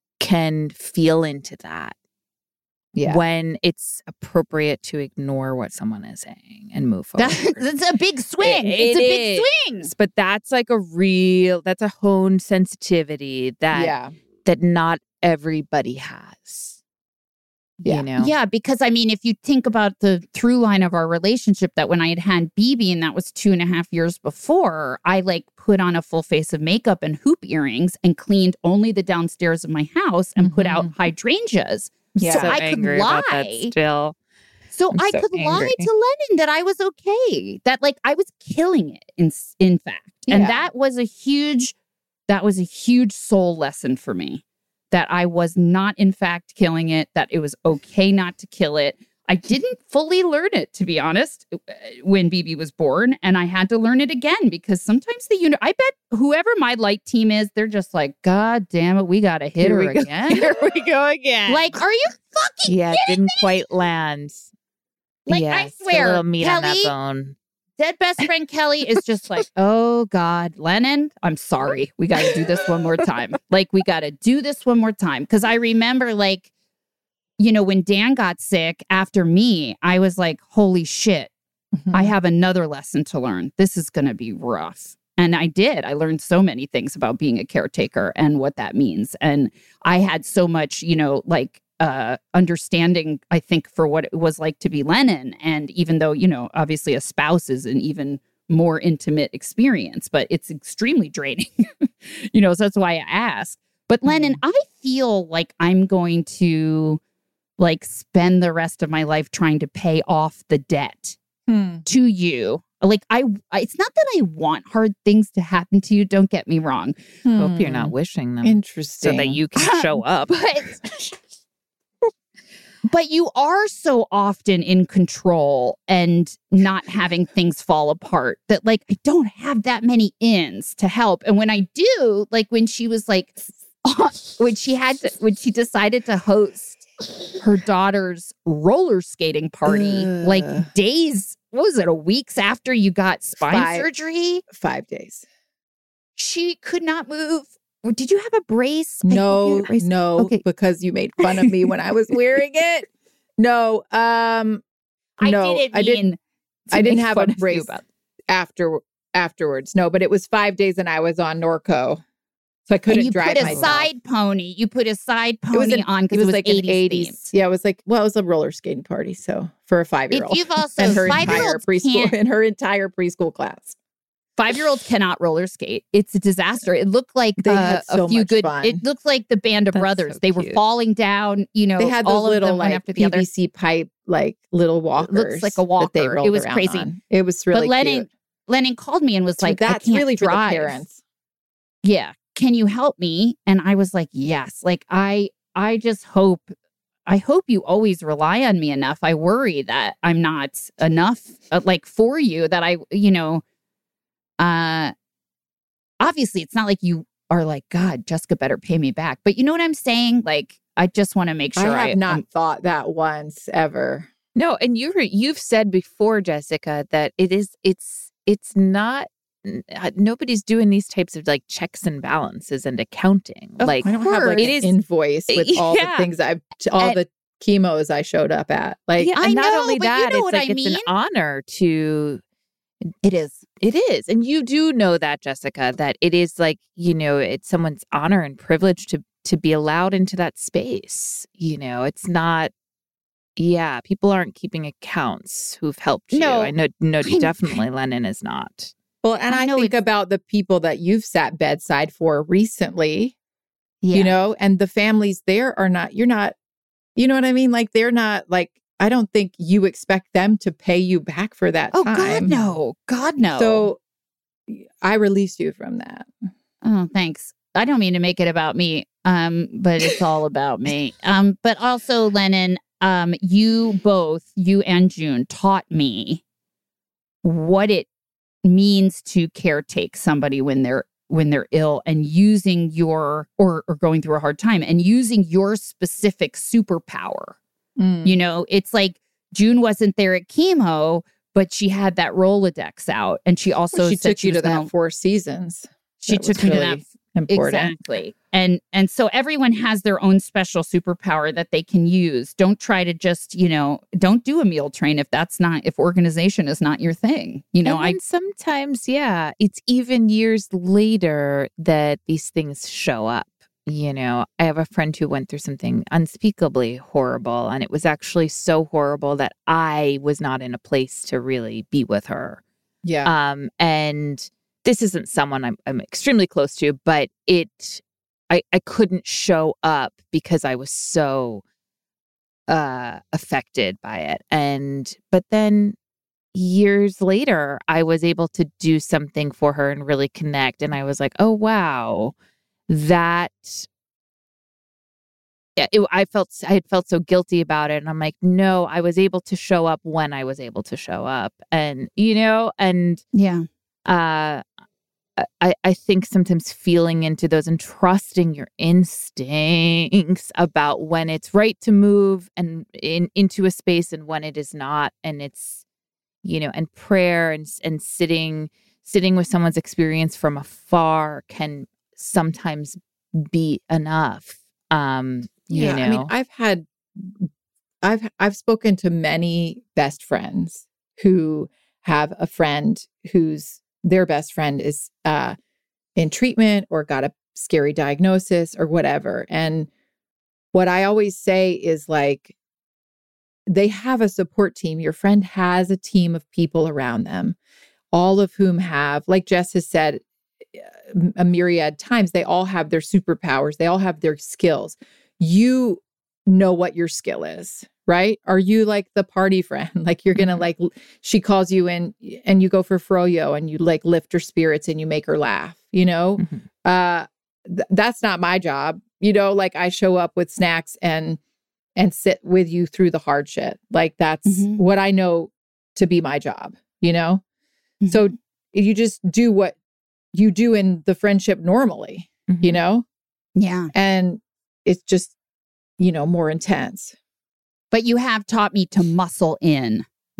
can feel into that Yeah. when it's appropriate to ignore what someone is saying and move forward. That, that's a big swing. It- it's a it big is. swing. But that's like a real, that's a honed sensitivity that yeah. that not everybody has. Yeah. You know? Yeah, because I mean, if you think about the through line of our relationship, that when I had had B B, and that was two and a half years before, I like put on a full face of makeup and hoop earrings and cleaned only the downstairs of my house and put out Mhm. hydrangeas. Yeah. So So I could angry about that lie. still. So I'm I so could lie angry. to Lennon that I was okay, that like I was killing it in in fact. And Yeah. that was a huge that was a huge soul lesson for me, that I was not in fact killing it, that it was okay not to kill it. I didn't fully learn it, to be honest, when B B was born, and I had to learn it again because sometimes the unit, I bet whoever my light team is, they're just like, God damn it, we got to hit Here her we go. again. Here we go again. Like, are you fucking yeah, it didn't quite land. Like, yeah, I it's a swear, little meat on Kelly- that bone. dead best friend Kelly is just like, oh God, Lennon, I'm sorry. We got to do this one more time. Like, we got to do this one more time. Because I remember, like, you know, when Dan got sick after me, I was like, holy shit, Mhm. I have another lesson to learn. This is going to be rough. And I did. I learned so many things about being a caretaker and what that means. And I had so much, you know, like, uh, understanding, I think, for what it was like to be Lennon. And even though, you know, obviously a spouse is an even more intimate experience, but it's extremely draining, you know, so that's why I ask. But Lennon, I feel like I'm going to like spend the rest of my life trying to pay off the debt Hmm. to you. Like, I, I, it's not that I want hard things to happen to you. Don't get me wrong. Hope you're Hmm. not wishing them Interesting. so that you can show up. But, but you are so often in control and not having things fall apart that, like, I don't have that many ins to help. And when I do, like when she was like, when she had to, when she decided to host her daughter's roller skating party, Ugh. like days what was it, a weeks after you got spine Five. surgery? Five days. She could not move. Or did you have a brace? I think you No, had a brace. no, Okay. because you made fun of me when I was wearing it. No, um, I no, didn't I didn't. mean to I didn't make have fun a of you brace about- after afterwards. No, but it was five days and I was on Norco, so I And couldn't you drive put a myself. side pony. You put a side It was pony an- on It because was, it was like an eighties. eighties. themed. Yeah, it was like well, it was a roller skating party. So for a five year If old you've also and her entire five-year-olds preschool can't and her entire preschool class. Five-year-olds cannot roller skate. It's a disaster. It looked like They uh, had so a few much good. fun. It looked like the Band of That's Brothers. so they were cute. falling down. You know, They had those all of little them one like after the other. P V C pipe like little walkers. looks like a that they walker. It rolled was around crazy. on. It was really but Lennon, cute. Lennon called me and was So like, that's I can't really drive. for the parents. Yeah, can you help me? And I was like, yes. Like I, I just hope. I hope you always rely on me enough. I worry that I'm not enough, uh, like for you. That I, you know, uh. Obviously, it's not like you are like, God, Jessica better pay me back. But you know what I'm saying? Like, I just want to make sure I have I, not I'm- thought that once ever. No, and you you've said before, Jessica, that it is it's it's not n- uh, nobody's doing these types of like checks and balances and accounting. Of like I don't have like it an is invoice with all Yeah. the things I've, all And- the chemos I showed up at. Like, yeah, I and not know, only but you that, know it's what like I it's an mean? honor to it is. It is. And you do know that, Jessica, that it is like, you know, it's someone's honor and privilege to to be allowed into that space. You know, it's not, yeah, people aren't keeping accounts who've helped you. No. I know, no, I- definitely Lennon is not. well, and I I, know think it's- about the people that you've sat bedside for recently, Yeah. you know, and the families there are not, you're not, you know what I mean? Like, they're not like, I don't think you expect them to pay you back for that Oh, time. God, no. God, no. So I release you from that. oh, thanks. I don't mean to make it about me, um, but it's all about me. Um, but also, Lennon, um, you both, you and June, taught me what it means to caretake somebody when they're when they're ill, and using your or or going through a hard time, and using your specific superpower. Mm. You know, it's like June wasn't there at chemo, but she had that Rolodex out, and she also Well, she said took she you to was gonna- that Four Seasons. She That took was me to really that important. exactly, and and so everyone has their own special superpower that they can use. Don't try to just you know don't do a meal train if that's not if organization is not your thing. You know, and I then sometimes, yeah, it's even years later that these things show up. You know, I have a friend who went through something unspeakably horrible, and it was actually so horrible that I was not in a place to really be with her. Yeah. Um, and this isn't someone I'm, I'm extremely close to, but it, I, I couldn't show up because I was so uh, affected by it. And, but then years later, I was able to do something for her and really connect. And I was like, oh, wow, that, yeah, it, I felt, I had felt so guilty about it. And I'm like, no, I was able to show up when I was able to show up. And, you know, and, yeah uh, I, I think sometimes feeling into those and trusting your instincts about when it's right to move and in into a space and when it is not. And it's, you know, and prayer and and sitting sitting with someone's experience from afar can sometimes be enough. Um, you yeah, know, I mean, I've had, I've I've spoken to many best friends who have a friend whose their best friend is uh, in treatment or got a scary diagnosis or whatever. And what I always say is like, they have a support team. Your friend has a team of people around them, all of whom have, like Jess has said a myriad times, they all have their superpowers. They all have their skills. You know what your skill is, right? Are you like the party friend? Like you're going to like, she calls you in and you go for froyo and you like lift her spirits and you make her laugh, you know? Mhm. Uh, th- that's not my job. You know, like I show up with snacks and, and sit with you through the hard shit. Like that's Mhm. what I know to be my job, you know? So you just do what you do in the friendship normally, Mhm. you know? yeah. And it's just, you know, more intense. But you have taught me to muscle in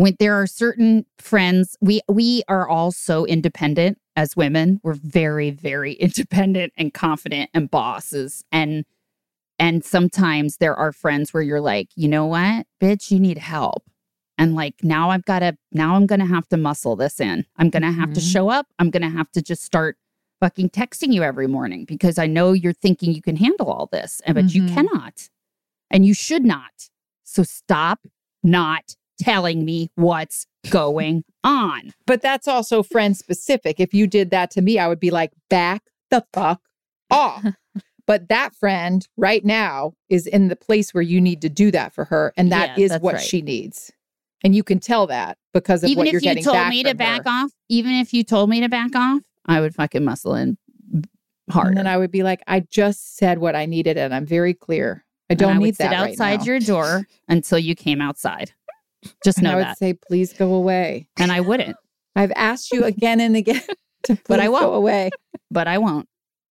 when there are certain friends, we we are all so independent as women. We're very, very independent and confident and bosses. And and sometimes there are friends where you're like, you know what, bitch, you need help. And like, now I've got to, now I'm going to have to muscle this in. I'm going to have mm-hmm. to show up. I'm going to have to just start fucking texting you every morning because I know you're thinking you can handle all this, but mm-hmm. you cannot. And you should not. So stop not telling me what's going on. But that's also friend specific. If you did that to me, I would be like, back the fuck off. But that friend right now is in the place where you need to do that for her. And that yeah, is what right. she needs. And you can tell that because of even what you're getting back Even if you told me to back her. off, even if you told me to back off, I would fucking muscle in hard. And then I would be like, I just said what I needed and I'm very clear. I don't and I need would that sit right outside now. your door until you came outside. Just know and I would that. say, please go away. And I wouldn't. I've asked you again and again to please but I won't. go away. But I won't.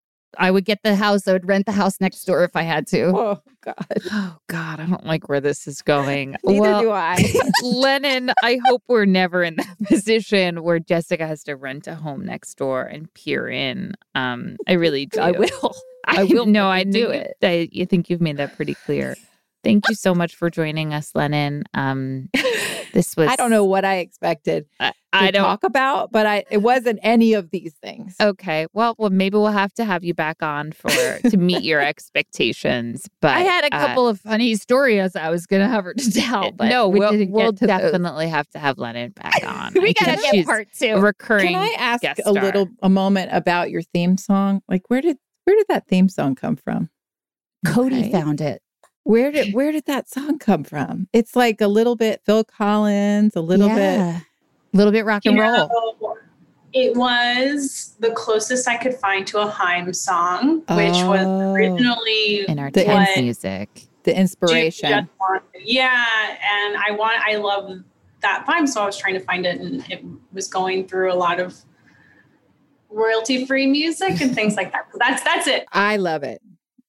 I would get the house. I would rent the house next door if I had to. Oh, God. Oh, God. I don't like where this is going. Neither well, do I. Lennon, I hope we're never in that position where Jessica has to rent a home next door and peer in. Um, I really do. I will. I, I will. No, I do knew it. I, I think you've made that pretty clear. Thank you so much for joining us, Lennon. Um, this was... I don't know what I expected I, to I don't talk about, but I it wasn't any of these things. Okay. Well, well, maybe we'll have to have you back on for to meet your expectations. But I had a couple uh, of funny stories I was going to have her to tell. But no, we we'll, didn't we'll get to definitely those. have to have Lennon back on. we I got to think get part two. A recurring. Can I ask guest a star. little a moment about your theme song? Like, where did where did that theme song come from? Cody Okay. found it. Where did where did that song come from? It's like a little bit Phil Collins, a little yeah. A little bit rock You and roll. know, it was the closest I could find to a Haim song, which Oh. was originally in our The dance what music. the Jude inspiration. just wanted. Yeah, and I want I love that vibe, so I was trying to find it, and it was going through a lot of royalty-free music and things like that. So that's that's it. I love it.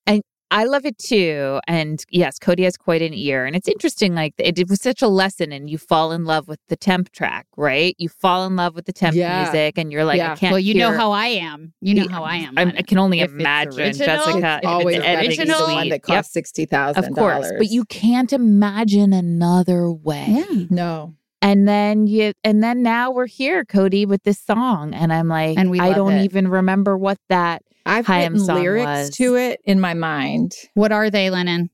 I love it too. And yes, Cody has quite an ear. And it's interesting, like it, it was such a lesson and you fall in love with the temp track, right? You fall in love with the temp Yeah. music and you're like, Yeah. I can't Well, you hear. know how I am. You know how I am. I'm, on I it. can only If it's imagine, original, Jessica. It's always if got to it's be the original, one that Yep, costs sixty thousand of dollars. course. But you can't imagine another way. Yeah. no. And then you, and then now we're here, Cody, with this song, and I'm like, And we I love don't it. even remember what that. I've Haim written song lyrics was. to it in my mind. What are they, Lennon?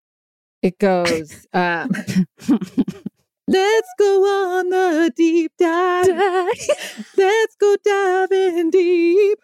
It goes, uh, let's go on the deep dive. Let's go diving deep.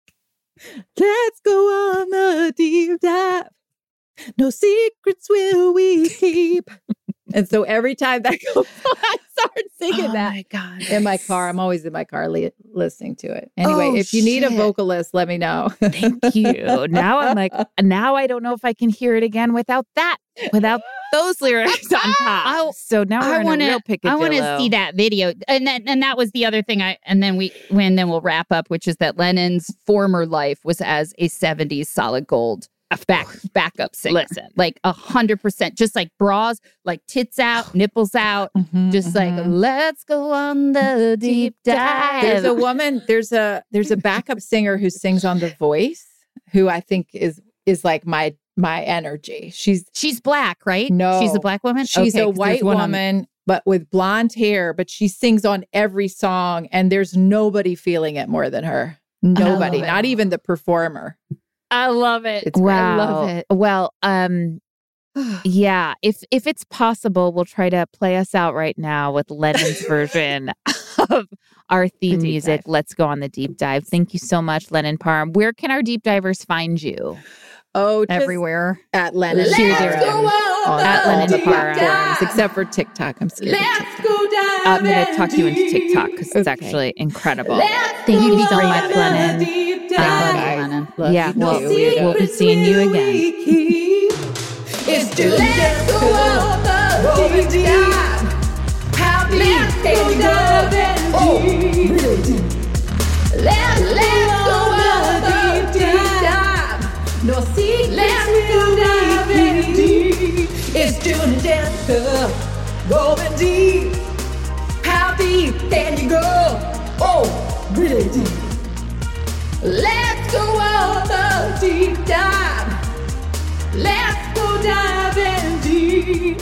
Let's go on the deep dive. No secrets will we keep. And so every time that goes on, I start singing Oh that my God. in my car. I'm always in my car li- listening to it. Anyway, Oh, if you need a shit. vocalist, let me know. Thank you. Now I'm like, now I don't know if I can hear it again without that, without those lyrics on top. I'll- so now we're I in want a real to. I want to picadillo. see that video, and then and that was the other thing. I and then we when then we'll wrap up, which is that Lennon's former life was as a seventies solid gold back backup singer. Listen. Like a hundred percent, just like bras, like tits out, nipples out, Mhm, just like mhm. let's go on the deep dive. There's a woman, there's a there's a backup singer who sings on The Voice, who I think is is like my my energy. She's She's black, right? No. she's a black woman. she's Okay, a 'cause there's white one on- woman, but with blonde hair, but she sings on every song, and there's nobody feeling it more than her. Nobody, love it. not even the performer. I love it. It's great. Wow. I love it. Well, um, yeah. If if it's possible, we'll try to play us out right now with Lennon's version of our theme deep music. dive. Let's go on the deep dive. Thank you so much, Lennon Parham. Where can our deep divers find you? Oh, just Everywhere. at Lennon. Let's Parham go on on At all Lennon the Parham. platforms, except for TikTok. I'm scared. of TikTok. I'm going to talk you into TikTok because it's Okay. actually incredible. Thank you so much, Lennon. Thank you, Bye. Lennon. Love Yeah, you well, too, weirdo. we'll be seeing you again. It's just let's go on the deep dive. How deep can you go then? Oh, really deep. Let's, let's go on the deep dive. No secrets will diving deep. It's June and Jessica going deep. really deep. Let's go on a deep dive. Let's go diving deep.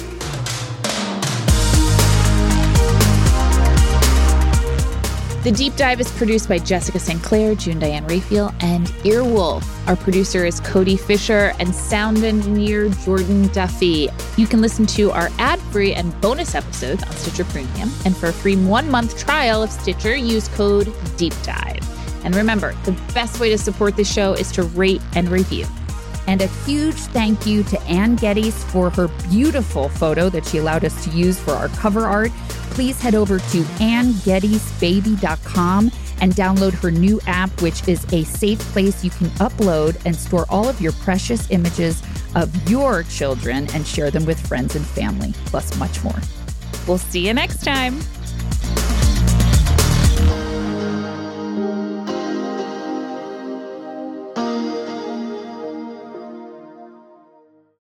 The Deep Dive is produced by Jessica Saint Clair, June Diane Raphael, and Earwolf. Our producer is Cody Fisher and sound engineer Jordan Duffy. You can listen to our ad-free and bonus episodes on Stitcher Premium. And for a free one-month trial of Stitcher, use code DEEPDIVE. And remember, the best way to support this show is to rate and review. And a huge thank you to Ann Geddes for her beautiful photo that she allowed us to use for our cover art. Please head over to ann geddes baby dot com and download her new app, which is a safe place you can upload and store all of your precious images of your children and share them with friends and family, plus much more. We'll see you next time.